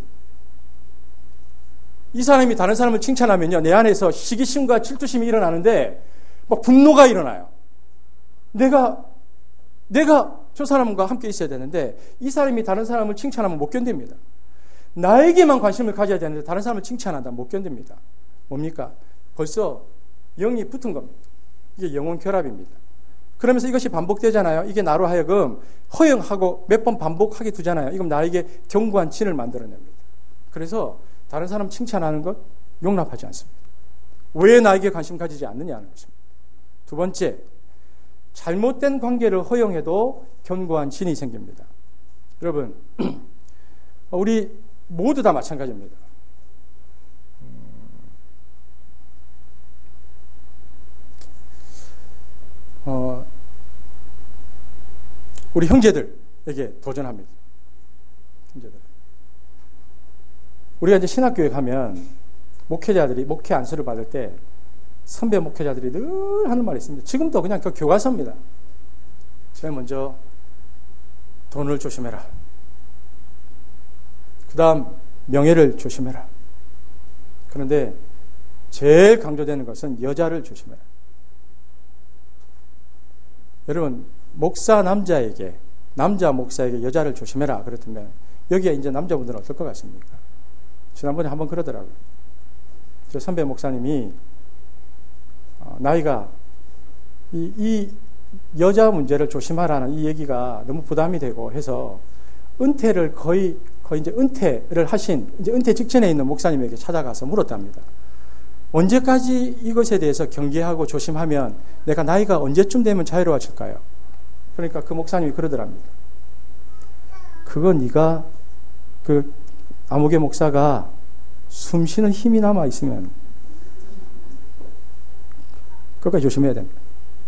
이 사람이 다른 사람을 칭찬하면요, 내 안에서 시기심과 질투심이 일어나는데 막 분노가 일어나요. 내가 저 사람과 함께 있어야 되는데 이 사람이 다른 사람을 칭찬하면 못 견딥니다. 나에게만 관심을 가져야 되는데 다른 사람을 칭찬한다 못 견딥니다. 뭡니까? 벌써 영이 붙은 겁니다. 이게 영혼 결합입니다. 그러면서 이것이 반복되잖아요. 이게 나로 하여금 허용하고 몇 번 반복하게 두잖아요. 이건 나에게 견고한 진을 만들어냅니다. 그래서 다른 사람 칭찬하는 것 용납하지 않습니다. 왜 나에게 관심 가지지 않느냐는 것입니다. 두 번째, 잘못된 관계를 허용해도 견고한 진이 생깁니다. 여러분, 우리 모두 다 마찬가지입니다. 우리 형제들에게 도전합니다. 형제들. 우리가 이제 신학교에 가면 목회자들이 목회 안수를 받을 때 선배 목회자들이 늘 하는 말이 있습니다. 지금도 그냥 그 교과서입니다. 제일 먼저 돈을 조심해라. 그 다음 명예를 조심해라. 그런데 제일 강조되는 것은 여자를 조심해라. 여러분, 남자 목사에게 여자를 조심해라 그렇다면 여기에 이제 남자분들은 어떨 것 같습니까? 지난번에 한번 그러더라고요. 저 선배 목사님이 나이가 이 여자 문제를 조심하라는 이 얘기가 너무 부담이 되고 해서 은퇴를 거의 이제 은퇴를 하신 이제 은퇴 직전에 있는 목사님에게 찾아가서 물었답니다. 언제까지 이것에 대해서 경계하고 조심하면 내가 나이가 언제쯤 되면 자유로워질까요? 그러니까 그 목사님이 그러더랍니다. 그건 네가 그 아무개 목사가 숨 쉬는 힘이 남아 있으면 그것까지 조심해야 됩니다.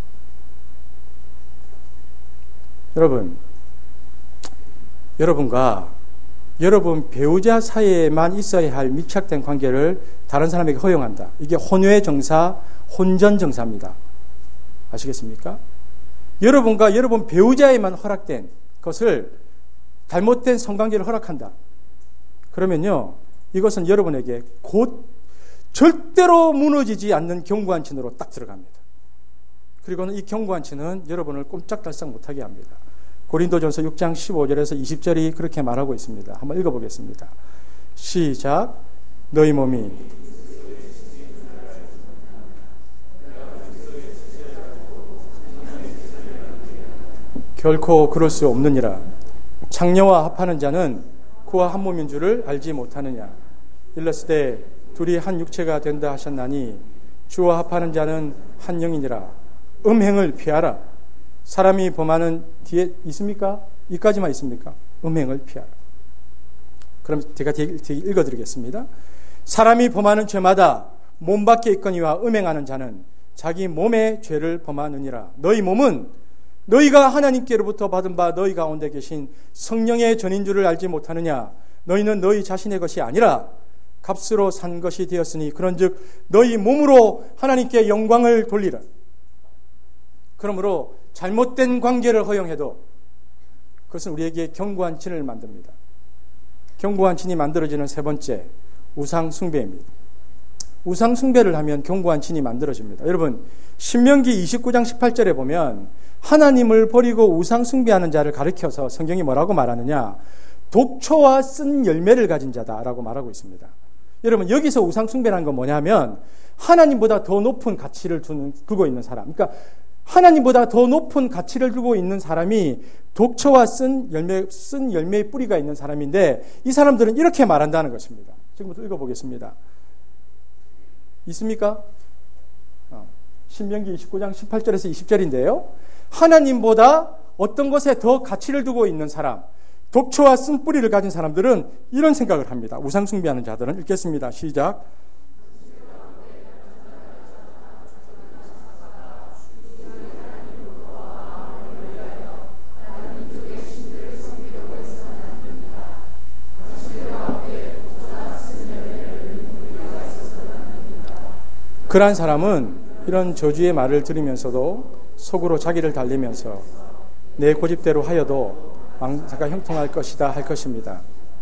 여러분과 여러분 배우자 사이에만 있어야 할 밀착된 관계를 다른 사람에게 허용한다. 이게 혼외 정사, 혼전 정사입니다. 아시겠습니까? 여러분과 여러분 배우자에만 허락된 것을 잘못된 성관계를 허락한다. 그러면요, 이것은 여러분에게 곧 절대로 무너지지 않는 견고한 진으로 딱 들어갑니다. 그리고는 이 견고한 진은 여러분을 꼼짝달싹 못하게 합니다. 고린도전서 6장 15절에서 20절이 그렇게 말하고 있습니다. 한번 읽어보겠습니다. 시작. 너희 몸이 결코 그럴 수 없느니라. 창녀와 합하는 자는 그와 한 몸인 줄을 알지 못하느냐. 일렀으되 둘이 한 육체가 된다 하셨나니 주와 합하는 자는 한 영이니라. 음행을 피하라. 사람이 범하는 뒤에 있습니까? 이까지만 있습니까? 음행을 피하라. 그럼 제가 읽어드리겠습니다. 사람이 범하는 죄마다 몸 밖에 있거니와 음행하는 자는 자기 몸의 죄를 범하느니라. 너희 몸은 너희가 하나님께로부터 받은 바 너희 가운데 계신 성령의 전인 줄을 알지 못하느냐. 너희는 너희 자신의 것이 아니라 값으로 산 것이 되었으니 그런즉 너희 몸으로 하나님께 영광을 돌리라. 그러므로 잘못된 관계를 허용해도 그것은 우리에게 견고한 진을 만듭니다. 견고한 진이 만들어지는 세 번째, 우상 숭배입니다. 우상 숭배를 하면 견고한 진이 만들어집니다. 여러분, 신명기 29장 18절에 보면 하나님을 버리고 우상 숭배하는 자를 가리켜서 성경이 뭐라고 말하느냐? 독초와 쓴 열매를 가진 자다라고 말하고 있습니다. 여러분, 여기서 우상 숭배라는 건 뭐냐면 하나님보다 더 높은 가치를 두고 있는 사람. 그러니까 하나님보다 더 높은 가치를 두고 있는 사람이 독초와 쓴 열매의 뿌리가 있는 사람인데 이 사람들은 이렇게 말한다는 것입니다. 지금부터 읽어보겠습니다. 있습니까? 신명기 29장 18절에서 20절인데요. 하나님보다 어떤 것에 더 가치를 두고 있는 사람, 독초와 쓴 뿌리를 가진 사람들은 이런 생각을 합니다. 우상 숭배하는 자들은. 읽겠습니다. 시작. 그러한 사람은 이런 저주의 말을 들으면서도 속으로 자기를 달래면서 내 고집대로 하여도 왕사가 형통할 것이다 할 것입니다.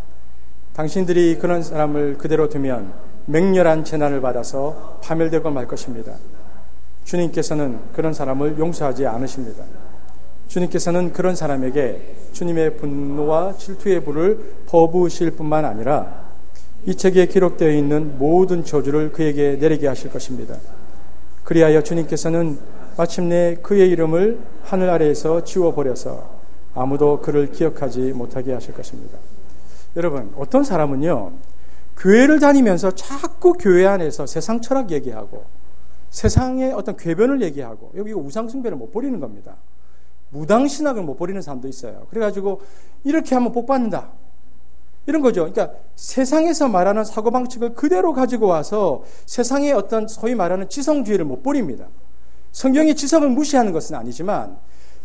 당신들이 그런 사람을 그대로 두면 맹렬한 재난을 받아서 파멸되고 말 것입니다. 주님께서는 그런 사람을 용서하지 않으십니다. 주님께서는 그런 사람에게 주님의 분노와 질투의 불을 퍼부으실 뿐만 아니라 이 책에 기록되어 있는 모든 저주를 그에게 내리게 하실 것입니다. 그리하여 주님께서는 마침내 그의 이름을 하늘 아래에서 지워버려서 아무도 그를 기억하지 못하게 하실 것입니다. 여러분, 어떤 사람은요, 교회를 다니면서 자꾸 교회 안에서 세상 철학 얘기하고 세상의 어떤 궤변을 얘기하고 여기 우상숭배를 못 버리는 겁니다. 무당신학을 못 버리는 사람도 있어요. 그래가지고 이렇게 하면 복 받는다. 이런 거죠. 그러니까 세상에서 말하는 사고방식을 그대로 가지고 와서 세상의 어떤 소위 말하는 지성주의를 못 버립니다. 성경이 지성을 무시하는 것은 아니지만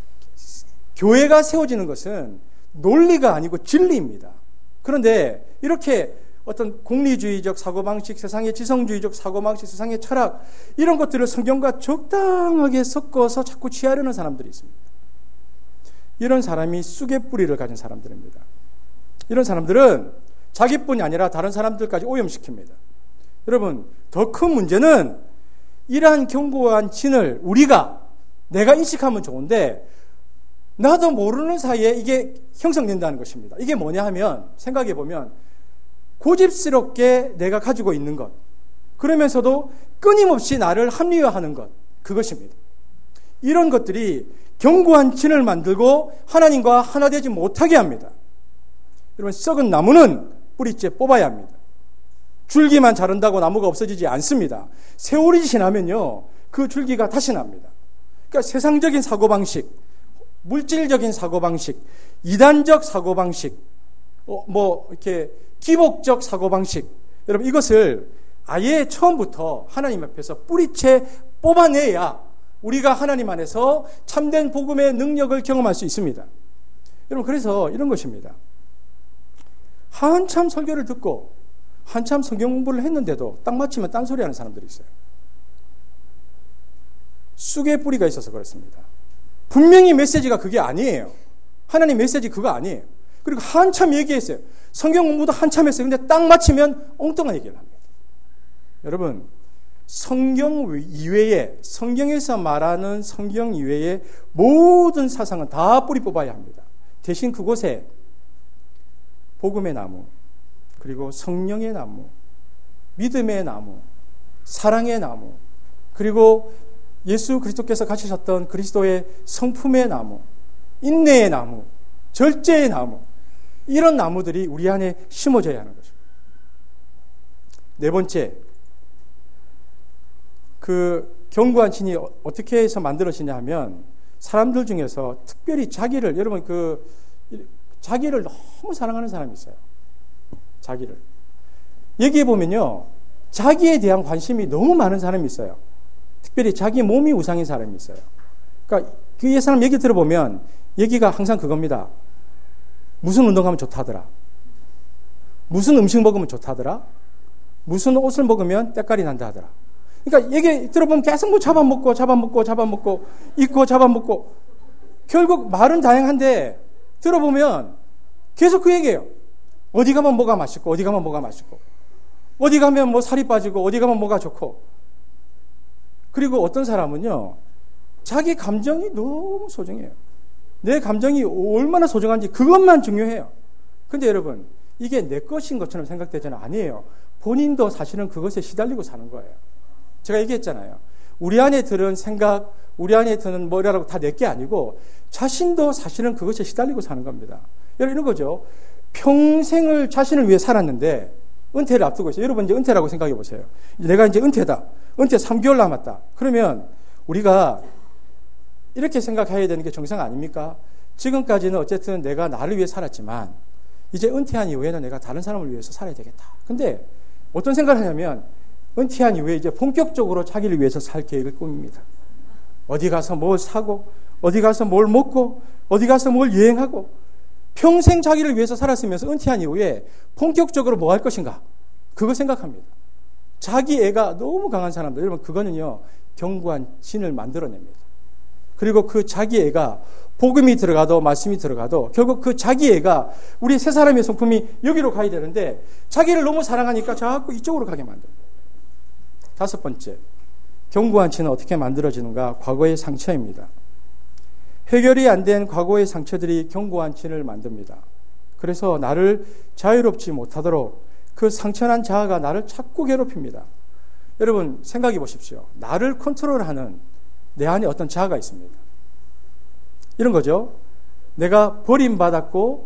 교회가 세워지는 것은 논리가 아니고 진리입니다. 그런데 이렇게 어떤 공리주의적 사고방식, 세상의 지성주의적 사고방식, 세상의 철학 이런 것들을 성경과 적당하게 섞어서 자꾸 취하려는 사람들이 있습니다. 이런 사람이 쑥의 뿌리를 가진 사람들입니다. 이런 사람들은 자기뿐이 아니라 다른 사람들까지 오염시킵니다. 여러분, 더 큰 문제는 이러한 견고한 진을 내가 인식하면 좋은데 나도 모르는 사이에 이게 형성된다는 것입니다. 이게 뭐냐 하면 생각해 보면 고집스럽게 내가 가지고 있는 것, 그러면서도 끊임없이 나를 합리화하는 것, 그것입니다. 이런 것들이 견고한 진을 만들고 하나님과 하나 되지 못하게 합니다. 여러분, 썩은 나무는 뿌리째 뽑아야 합니다. 줄기만 자른다고 나무가 없어지지 않습니다. 세월이 지나면요, 그 줄기가 다시 납니다. 그러니까 세상적인 사고방식, 물질적인 사고방식, 이단적 사고방식, 이렇게 기복적 사고방식, 여러분 이것을 아예 처음부터 하나님 앞에서 뿌리채 뽑아내야 우리가 하나님 안에서 참된 복음의 능력을 경험할 수 있습니다. 여러분, 그래서 이런 것입니다. 한참 설교를 듣고 한참 성경 공부를 했는데도 딱 맞추면 딴소리 하는 사람들이 있어요. 쑥의 뿌리가 있어서 그렇습니다. 분명히 메시지가 그게 아니에요. 하나님 메시지 그거 아니에요. 그리고 한참 얘기했어요. 성경 공부도 한참 했어요. 근데 딱 맞추면 엉뚱한 얘기를 합니다. 여러분, 성경 이외에, 성경에서 말하는 성경 이외의 모든 사상은 다 뿌리 뽑아야 합니다. 대신 그곳에 복음의 나무, 그리고 성령의 나무, 믿음의 나무, 사랑의 나무, 그리고 예수 그리스도께서 가지셨던 그리스도의 성품의 나무, 인내의 나무, 절제의 나무, 이런 나무들이 우리 안에 심어져야 하는 거죠. 네 번째, 그 견고한 진이 어떻게 해서 만들어지냐 하면 사람들 중에서 특별히 자기를, 여러분 자기를 너무 사랑하는 사람이 있어요. 자기를. 여기에 보면요, 자기에 대한 관심이 너무 많은 사람이 있어요. 특별히 자기 몸이 우상인 사람이 있어요. 그러니까 그 사람 얘기 들어보면 얘기가 항상 그겁니다. 무슨 운동하면 좋다더라. 무슨 음식 먹으면 좋다더라. 무슨 옷을 먹으면 때깔이 난다 하더라. 그러니까 얘기 들어보면 계속 뭐 잡아먹고 입고 잡아먹고 결국 말은 다양한데 들어보면 계속 그 얘기예요. 어디 가면 뭐가 맛있고 어디 가면 뭐가 맛있고 어디 가면 뭐 살이 빠지고 어디 가면 뭐가 좋고. 그리고 어떤 사람은요, 자기 감정이 너무 소중해요. 내 감정이 얼마나 소중한지 그것만 중요해요. 근데 여러분, 이게 내 것인 것처럼 생각되지는 아니에요. 본인도 사실은 그것에 시달리고 사는 거예요. 제가 얘기했잖아요. 우리 안에 들은 생각, 우리 안에 드는 뭐라고 다 내 게 아니고 자신도 사실은 그것에 시달리고 사는 겁니다. 여러분, 이런 거죠. 평생을 자신을 위해 살았는데 은퇴를 앞두고 있어요. 여러분 이제 은퇴라고 생각해 보세요. 내가 이제 은퇴다. 은퇴 3개월 남았다. 그러면 우리가 이렇게 생각해야 되는 게 정상 아닙니까? 지금까지는 어쨌든 내가 나를 위해 살았지만 이제 은퇴한 이후에는 내가 다른 사람을 위해서 살아야 되겠다. 근데 어떤 생각을 하냐면 은퇴한 이후에 이제 본격적으로 자기를 위해서 살 계획을 꾸밉니다. 어디 가서 뭘 사고, 어디 가서 뭘 먹고, 어디 가서 뭘 여행하고, 평생 자기를 위해서 살았으면서 은퇴한 이후에 본격적으로 뭐 할 것인가? 그거 생각합니다. 자기 애가 너무 강한 사람들, 여러분 그거는요, 견고한 진을 만들어냅니다. 그리고 그 자기 애가 복음이 들어가도 말씀이 들어가도 결국 그 자기 애가 우리 세 사람의 성품이 여기로 가야 되는데 자기를 너무 사랑하니까 자꾸 이쪽으로 가게 만듭니다. 다섯 번째, 견고한 진은 어떻게 만들어지는가? 과거의 상처입니다. 해결이 안 된 과거의 상처들이 견고한 진을 만듭니다. 그래서 나를 자유롭지 못하도록 그 상처난 자아가 나를 자꾸 괴롭힙니다. 여러분 생각해 보십시오. 나를 컨트롤하는 내 안에 어떤 자아가 있습니다. 이런 거죠. 내가 버림받았고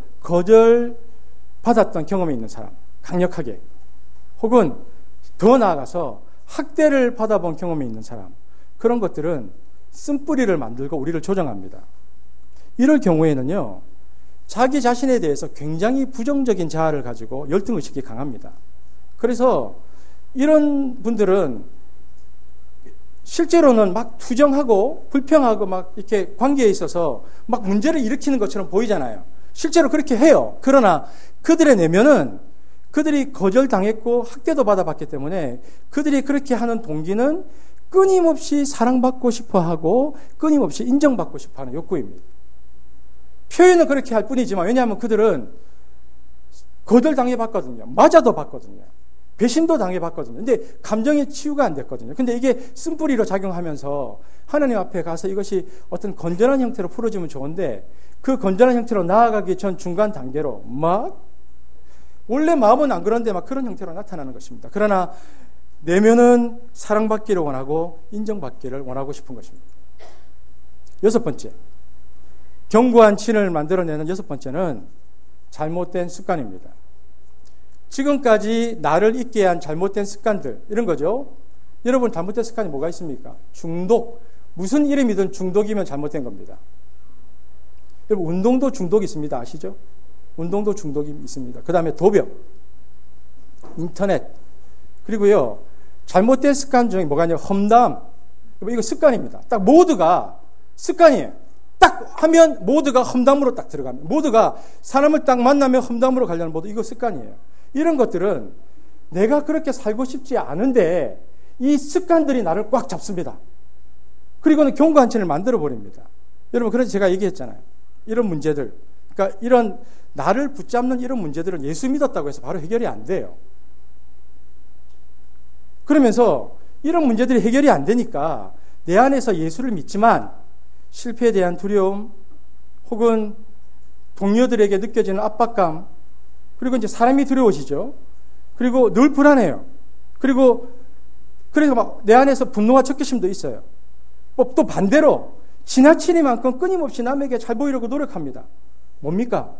거절받았던 경험이 있는 사람, 강력하게. 혹은 더 나아가서 학대를 받아본 경험이 있는 사람, 그런 것들은 쓴뿌리를 만들고 우리를 조정합니다. 이럴 경우에는요, 자기 자신에 대해서 굉장히 부정적인 자아를 가지고 열등의식이 강합니다. 그래서 이런 분들은 실제로는 막 투정하고 불평하고 막 이렇게 관계에 있어서 막 문제를 일으키는 것처럼 보이잖아요. 실제로 그렇게 해요. 그러나 그들의 내면은 그들이 거절당했고 학대도 받아봤기 때문에 그들이 그렇게 하는 동기는 끊임없이 사랑받고 싶어하고 끊임없이 인정받고 싶어하는 욕구입니다. 표현은 그렇게 할 뿐이지만 왜냐하면 그들은 거절당해봤거든요. 맞아도 봤거든요. 배신도 당해봤거든요. 근데 감정의 치유가 안 됐거든요. 근데 이게 쓴뿌리로 작용하면서 하나님 앞에 가서 이것이 어떤 건전한 형태로 풀어지면 좋은데 그 건전한 형태로 나아가기 전 중간 단계로 막 원래 마음은 안 그런데 막 그런 형태로 나타나는 것입니다. 그러나 내면은 사랑받기를 원하고 인정받기를 원하고 싶은 것입니다. 여섯 번째, 견고한 진을 만들어내는 여섯 번째는 잘못된 습관입니다. 지금까지 나를 있게 한 잘못된 습관들, 이런 거죠. 여러분 잘못된 습관이 뭐가 있습니까? 중독. 무슨 이름이든 중독이면 잘못된 겁니다. 여러분 운동도 중독이 있습니다. 아시죠? 운동도 중독이 있습니다. 그 다음에 도벽, 인터넷, 그리고요 잘못된 습관 중에 뭐가 있냐면 험담. 이거 습관입니다. 딱 모두가 습관이에요. 딱 하면 모두가 험담으로 딱 들어갑니다. 모두가 사람을 딱 만나면 험담으로 가려는 모두 이거 습관이에요. 이런 것들은 내가 그렇게 살고 싶지 않은데 이 습관들이 나를 꽉 잡습니다. 그리고는 견고한 진을 만들어 버립니다. 여러분 그래서 제가 얘기했잖아요. 이런 문제들, 그러니까 이런 나를 붙잡는 이런 문제들은 예수 믿었다고 해서 바로 해결이 안 돼요. 그러면서 이런 문제들이 해결이 안 되니까 내 안에서 예수를 믿지만 실패에 대한 두려움 혹은 동료들에게 느껴지는 압박감, 그리고 이제 사람이 두려워지죠. 그리고 늘 불안해요. 그리고 그래서 막 내 안에서 분노와 적개심도 있어요. 또 반대로 지나치니만큼 끊임없이 남에게 잘 보이려고 노력합니다. 뭡니까?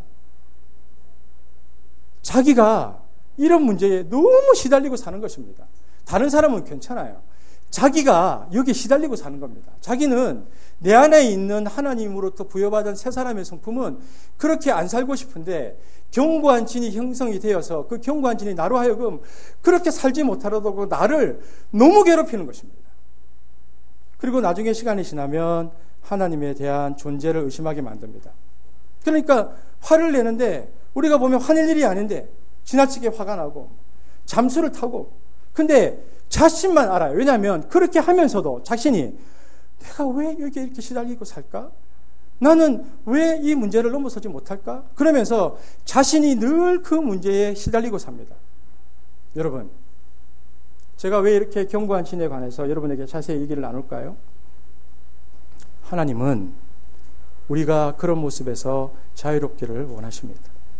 자기가 이런 문제에 너무 시달리고 사는 것입니다. 다른 사람은 괜찮아요. 자기가 여기에 시달리고 사는 겁니다. 자기는 내 안에 있는 하나님으로부터 부여받은 새 사람의 성품은 그렇게 안 살고 싶은데 견고한 진이 형성이 되어서 그 견고한 진이 나로 하여금 그렇게 살지 못하도록 나를 너무 괴롭히는 것입니다. 그리고 나중에 시간이 지나면 하나님에 대한 존재를 의심하게 만듭니다. 그러니까 화를 내는데 우리가 보면 화낼 일이 아닌데 지나치게 화가 나고 잠수를 타고, 근데 자신만 알아요. 왜냐하면 그렇게 하면서도 자신이 내가 왜 여기에 이렇게 시달리고 살까? 나는 왜 이 문제를 넘어서지 못할까? 그러면서 자신이 늘 그 문제에 시달리고 삽니다. 여러분, 제가 왜 이렇게 견고한 신에 관해서 여러분에게 자세히 얘기를 나눌까요? 하나님은 우리가 그런 모습에서 자유롭기를 원하십니다.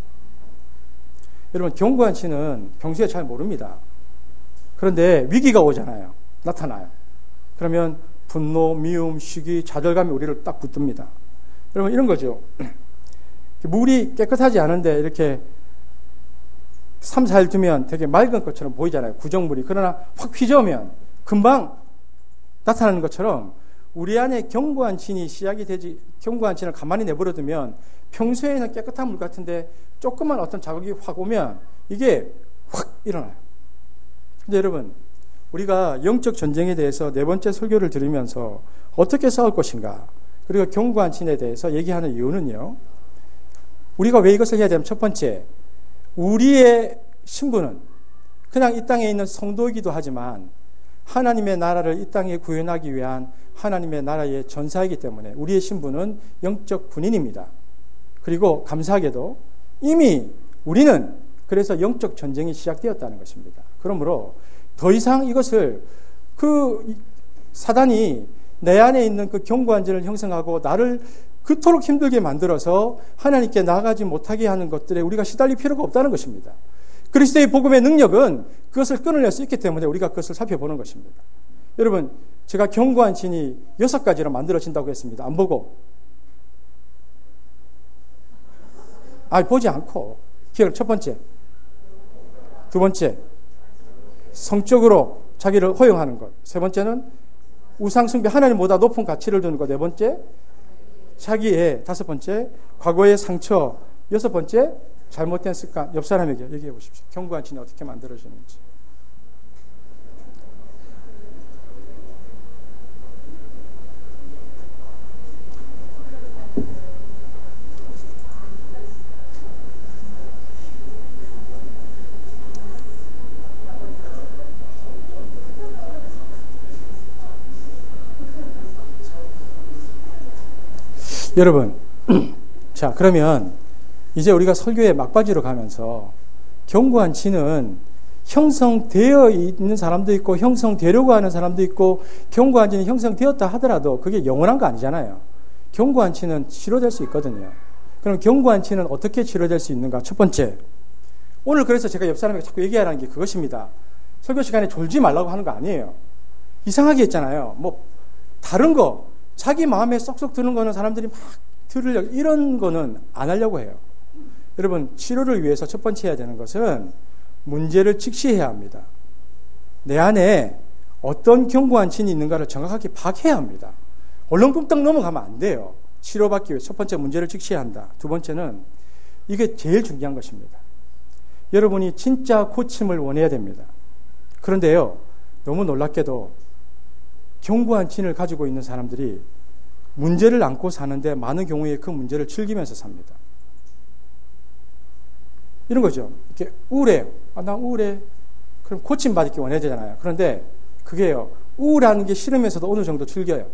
여러분, 견고한 신은 평소에 잘 모릅니다. 그런데 위기가 오잖아요. 나타나요. 그러면 분노, 미움, 시기, 좌절감이 우리를 딱 붙듭니다. 여러분, 이런 거죠. 물이 깨끗하지 않은데 이렇게 3, 4일 두면 되게 맑은 것처럼 보이잖아요. 구정물이. 그러나 확 휘저으면 금방 나타나는 것처럼 우리 안에 견고한 진이 시작이 되지, 견고한 진을 가만히 내버려두면 평소에는 깨끗한 물 같은데 조그만 어떤 자극이 확 오면 이게 확 일어나요. 근데 여러분, 우리가 영적 전쟁에 대해서 네 번째 설교를 들으면서 어떻게 싸울 것인가, 그리고 견고한 진에 대해서 얘기하는 이유는요, 우리가 왜 이것을 해야 되냐면, 첫 번째, 우리의 신분은 그냥 이 땅에 있는 성도이기도 하지만 하나님의 나라를 이 땅에 구현하기 위한 하나님의 나라의 전사이기 때문에 우리의 신분은 영적 군인입니다. 그리고 감사하게도 이미 우리는 그래서 영적 전쟁이 시작되었다는 것입니다. 그러므로 더 이상 이것을 그 사단이 내 안에 있는 그 견고한 진을 형성하고 나를 그토록 힘들게 만들어서 하나님께 나아가지 못하게 하는 것들에 우리가 시달릴 필요가 없다는 것입니다. 그리스도의 복음의 능력은 그것을 끊어낼 수 있기 때문에 우리가 그것을 살펴보는 것입니다. 여러분, 제가 견고한 진이 6가지로 만들어진다고 했습니다. 안 보고, 보지 않고. 첫 번째, 두 번째, 성적으로 자기를 허용하는 것. 세 번째는 우상숭배, 하나님보다 높은 가치를 두는 것. 네 번째, 자기의, 다섯 번째, 과거의 상처. 여섯 번째, 잘못된 습관. 옆 사람에게 얘기해 보십시오. 견고한 진이 어떻게 만들어지는지. 여러분, 자, 그러면 이제 우리가 설교의 막바지로 가면서 견고한 진은 형성되어 있는 사람도 있고 형성되려고 하는 사람도 있고, 견고한 진이 형성되었다 하더라도 그게 영원한 거 아니잖아요. 견고한 진은 치료될 수 있거든요. 그럼 견고한 진은 어떻게 치료될 수 있는가? 첫 번째, 오늘 그래서 제가 옆 사람에게 자꾸 얘기하라는 게 그것입니다. 설교 시간에 졸지 말라고 하는 거 아니에요. 이상하게 했잖아요. 뭐 다른 거, 자기 마음에 쏙쏙 드는 거는 사람들이 막 들으려고, 이런 거는 안 하려고 해요. 여러분, 치료를 위해서 첫 번째 해야 되는 것은 문제를 직시해야 합니다. 내 안에 어떤 견고한 진이 있는가를 정확하게 파악해야 합니다. 얼렁뚱땅 넘어가면 안 돼요. 치료받기 위해 첫 번째 문제를 직시해야 한다. 두 번째는 이게 제일 중요한 것입니다. 여러분이 진짜 고침을 원해야 됩니다. 그런데요, 너무 놀랍게도 견고한 진을 가지고 있는 사람들이 문제를 안고 사는데 많은 경우에 그 문제를 즐기면서 삽니다. 이런 거죠. 이렇게 우울해요. 나 우울해. 그럼 고침받기 원해야 되잖아요. 그런데 그게요, 우울한 게 싫으면서도 어느 정도 즐겨요.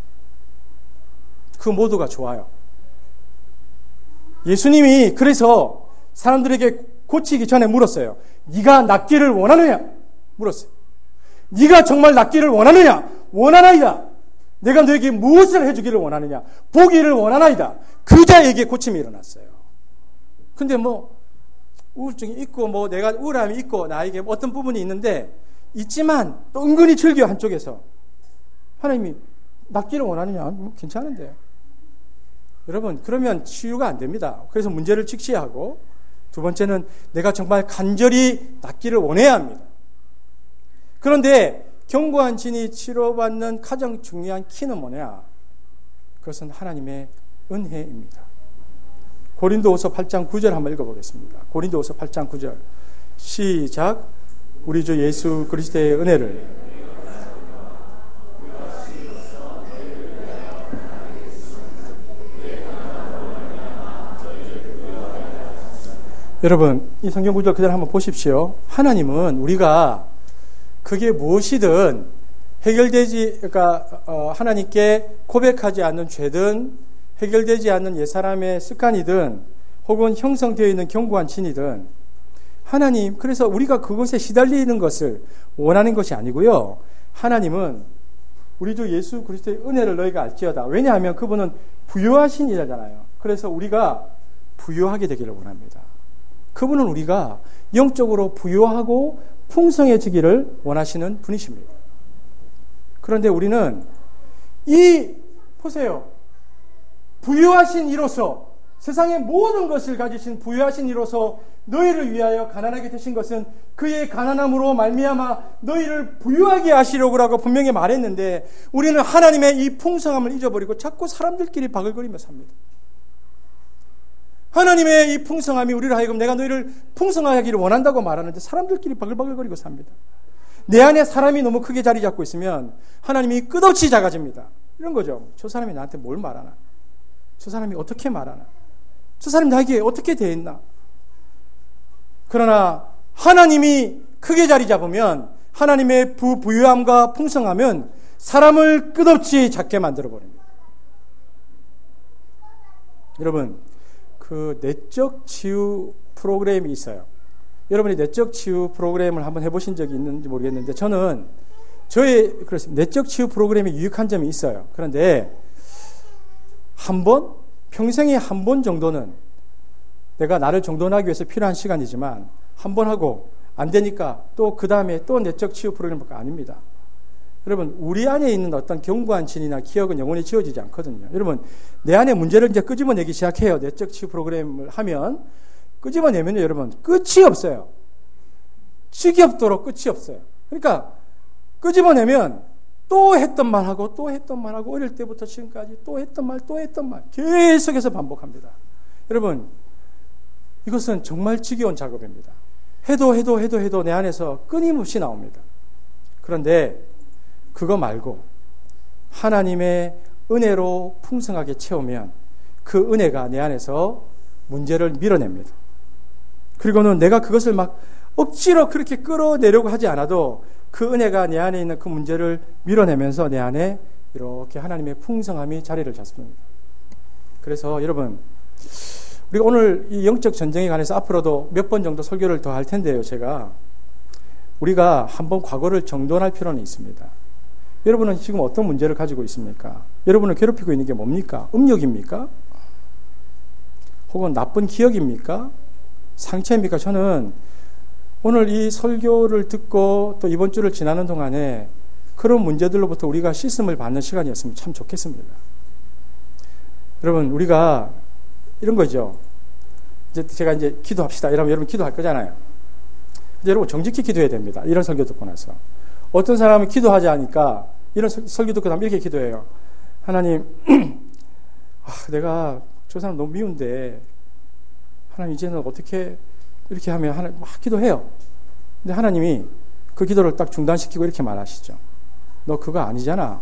그 모두가 좋아요. 예수님이 그래서 사람들에게 고치기 전에 물었어요. 네가 낫기를 원하느냐? 물었어요. 네가 정말 낫기를 원하느냐? 원하나이다. 내가 너에게 무엇을 해주기를 원하느냐? 보기를 원하나이다. 그 자에게 고침이 일어났어요. 근데 뭐 우울증이 있고 뭐 내가 우울함이 있고 나에게 어떤 부분이 있는데 있지만 또 은근히 즐겨 한쪽에서. 하나님이 낫기를 원하느냐? 뭐 괜찮은데. 여러분, 그러면 치유가 안 됩니다. 그래서 문제를 직시하고, 두 번째는 내가 정말 간절히 낫기를 원해야 합니다. 그런데 견고한 진이 치료받는 가장 중요한 키는 뭐냐? 그것은 하나님의 은혜입니다. 고린도후서 8장 9절 한번 읽어보겠습니다. 고린도후서 8장 9절 시작. 우리 주 예수 그리스도의 은혜를 여러분, 이 성경 구절 그대로 한번 보십시오. 하나님은 우리가 그게 무엇이든 해결되지, 그러니까 하나님께 고백하지 않는 죄든 해결되지 않는 옛사람의 습관이든 혹은 형성되어 있는 견고한 진이든 하나님, 그래서 우리가 그것에 시달리는 것을 원하는 것이 아니고요. 하나님은 우리 주 예수 그리스도의 은혜를 너희가 알지어다. 왜냐하면 그분은 부유하신 이잖아요. 그래서 우리가 부유하게 되기를 원합니다. 그분은 우리가 영적으로 부유하고 풍성해지기를 원하시는 분이십니다. 그런데 우리는 보세요. 부유하신 이로서, 세상의 모든 것을 가지신 부유하신 이로서 너희를 위하여 가난하게 되신 것은 그의 가난함으로 말미암아 너희를 부유하게 하시려고 분명히 말했는데 우리는 하나님의 이 풍성함을 잊어버리고 자꾸 사람들끼리 바글거리며 삽니다. 하나님의 이 풍성함이 우리를 하여금 내가 너희를 풍성하게 하기를 원한다고 말하는데 사람들끼리 바글바글거리고 삽니다. 내 안에 사람이 너무 크게 자리 잡고 있으면 하나님이 끝없이 작아집니다. 이런 거죠. 저 사람이 나한테 뭘 말하나? 저 사람이 어떻게 말하나? 저 사람이 나에게 어떻게 대했나? 그러나 하나님이 크게 자리 잡으면 하나님의 부유함과 풍성함은 사람을 끝없이 작게 만들어버립니다. 여러분, 그 내적 치유 프로그램이 있어요. 여러분이 내적 치유 프로그램을 한번 해보신 적이 있는지 모르겠는데 저는 그렇습니다. 내적 치유 프로그램이 유익한 점이 있어요. 그런데 평생에 한 번 정도는 내가 나를 정돈하기 위해서 필요한 시간이지만 한 번 하고 안 되니까 또 그 다음에 또 내적 치유 프로그램밖에 아닙니다. 여러분, 우리 안에 있는 어떤 견고한 진이나 기억은 영원히 지워지지 않거든요. 여러분, 내 안에 문제를 이제 끄집어내기 시작해요. 내적 치유 프로그램을 하면 끄집어내면요, 여러분, 끝이 없어요. 지겹도록 끝이 없어요. 그러니까 끄집어내면 또 했던 말하고 또 했던 말하고 어릴 때부터 지금까지 또 했던 말 계속해서 반복합니다. 여러분, 이것은 정말 지겨운 작업입니다. 해도 내 안에서 끊임없이 나옵니다. 그런데 그거 말고 하나님의 은혜로 풍성하게 채우면 그 은혜가 내 안에서 문제를 밀어냅니다. 그리고는 내가 그것을 막 억지로 그렇게 끌어내려고 하지 않아도 그 은혜가 내 안에 있는 그 문제를 밀어내면서 내 안에 이렇게 하나님의 풍성함이 자리를 잡습니다. 그래서 여러분, 우리가 오늘 이 영적 전쟁에 관해서 앞으로도 몇 번 정도 설교를 더 할 텐데요. 우리가 한번 과거를 정돈할 필요는 있습니다. 여러분은 지금 어떤 문제를 가지고 있습니까? 여러분을 괴롭히고 있는 게 뭡니까? 음욕입니까? 혹은 나쁜 기억입니까? 상처입니까? 저는 오늘 이 설교를 듣고 또 이번 주를 지나는 동안에 그런 문제들로부터 우리가 씻음을 받는 시간이었으면 참 좋겠습니다. 여러분, 우리가 이런 거죠. 제가 이제 기도합시다. 이러면 여러분 기도할 거잖아요. 근데 여러분 정직히 기도해야 됩니다. 이런 설교 듣고 나서. 어떤 사람은 기도하지 않으니까 이런 설교 듣고 나면 이렇게 기도해요. 하나님, 내가 저 사람 너무 미운데 하나님 이제는 어떻게 이렇게 하면 하나님 막 기도해요. 근데 하나님이 그 기도를 딱 중단시키고 이렇게 말하시죠. 너 그거 아니잖아.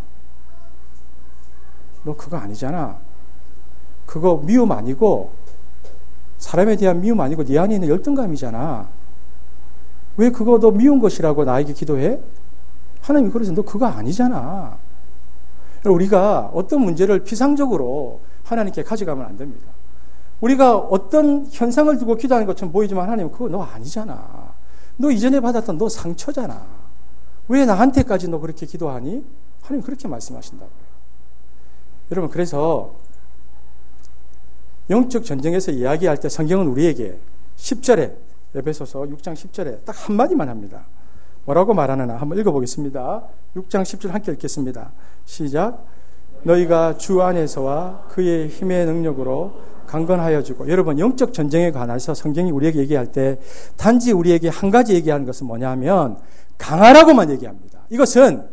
그거 미움 아니고 사람에 대한 미움 아니고 네 안에 있는 열등감이잖아. 왜 그거 너 미운 것이라고 나에게 기도해? 하나님이 그래서 너 그거 아니잖아. 우리가 어떤 문제를 피상적으로 하나님께 가져가면 안 됩니다. 우리가 어떤 현상을 두고 기도하는 것처럼 보이지만 하나님 그거 너 아니잖아. 너 이전에 받았던 너 상처잖아. 왜 나한테까지 너 그렇게 기도하니? 하나님 그렇게 말씀하신다고요. 여러분, 그래서 영적 전쟁에서 이야기할 때 성경은 우리에게 10절에 에베소서 6장 10절에 딱 한마디만 합니다. 뭐라고 말하느냐 한번 읽어보겠습니다. 6장 10절 함께 읽겠습니다. 시작. 너희가 주 안에서와 그의 힘의 능력으로 강건하여지고. 여러분, 영적 전쟁에 관해서 성경이 우리에게 얘기할 때 단지 우리에게 한 가지 얘기하는 것은 뭐냐면 강하라고만 얘기합니다. 이것은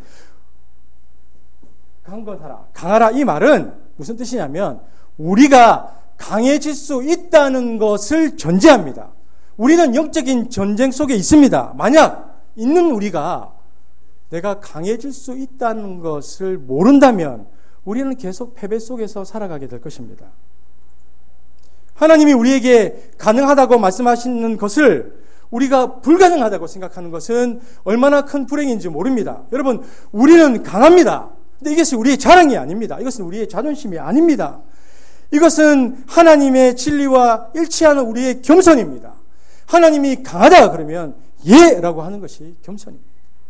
강건하라, 강하라, 이 말은 무슨 뜻이냐면 우리가 강해질 수 있다는 것을 전제합니다. 우리는 영적인 전쟁 속에 있습니다. 만약 있는 우리가 내가 강해질 수 있다는 것을 모른다면 우리는 계속 패배 속에서 살아가게 될 것입니다. 하나님이 우리에게 가능하다고 말씀하시는 것을 우리가 불가능하다고 생각하는 것은 얼마나 큰 불행인지 모릅니다. 여러분, 우리는 강합니다. 근데 이것이 우리의 자랑이 아닙니다. 이것은 우리의 자존심이 아닙니다. 이것은 하나님의 진리와 일치하는 우리의 겸손입니다. 하나님이 강하다 그러면 예! 라고 하는 것이 겸손입니다.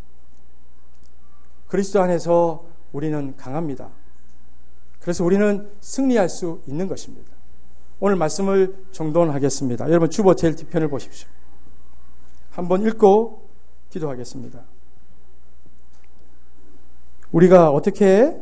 그리스도 안에서 우리는 강합니다. 그래서 우리는 승리할 수 있는 것입니다. 오늘 말씀을 정돈하겠습니다. 여러분, 주보 제일 뒤편을 보십시오. 한번 읽고 기도하겠습니다. 우리가 어떻게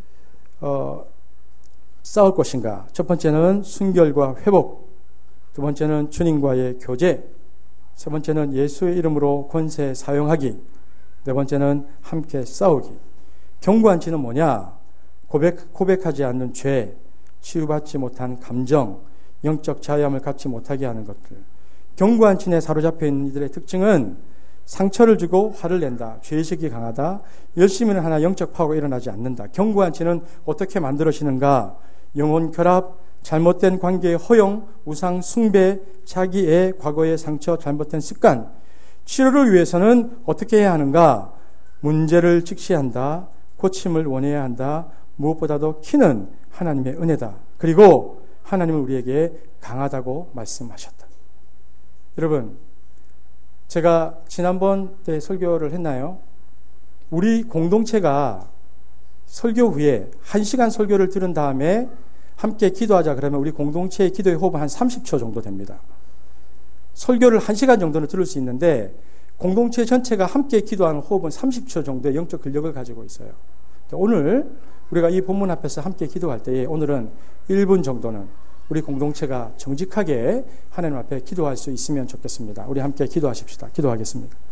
싸울 것인가? 첫 번째는 순결과 회복, 두 번째는 주님과의 교제, 세 번째는 예수의 이름으로 권세 사용하기, 네 번째는 함께 싸우기. 견고한 지는 뭐냐? 고백하지 않는 죄, 치유받지 못한 감정, 영적 자유함을 갖지 못하게 하는 것들. 견고한 진에 사로잡혀 있는 이들의 특징은 상처를 주고 화를 낸다, 죄의식이 강하다, 열심히는 하나 영적 파워가 일어나지 않는다. 견고한 진은 어떻게 만들어지는가? 영혼 결합, 잘못된 관계의 허용, 우상 숭배, 자기의 과거의 상처, 잘못된 습관. 치료를 위해서는 어떻게 해야 하는가? 문제를 직시한다, 고침을 원해야 한다, 무엇보다도 키는 하나님의 은혜다. 그리고 하나님은 우리에게 강하다고 말씀하셨다. 여러분, 제가 지난번 때 설교를 했나요? 우리 공동체가 설교 후에 1시간 설교를 들은 다음에 함께 기도하자 그러면 우리 공동체의 기도의 호흡은 한 30초 정도 됩니다. 설교를 1시간 정도는 들을 수 있는데 공동체 전체가 함께 기도하는 호흡은 30초 정도의 영적 근력을 가지고 있어요. 오늘 우리가 이 본문 앞에서 함께 기도할 때에 오늘은 1분 정도는 우리 공동체가 정직하게 하나님 앞에 기도할 수 있으면 좋겠습니다. 우리 함께 기도하십시다. 기도하겠습니다.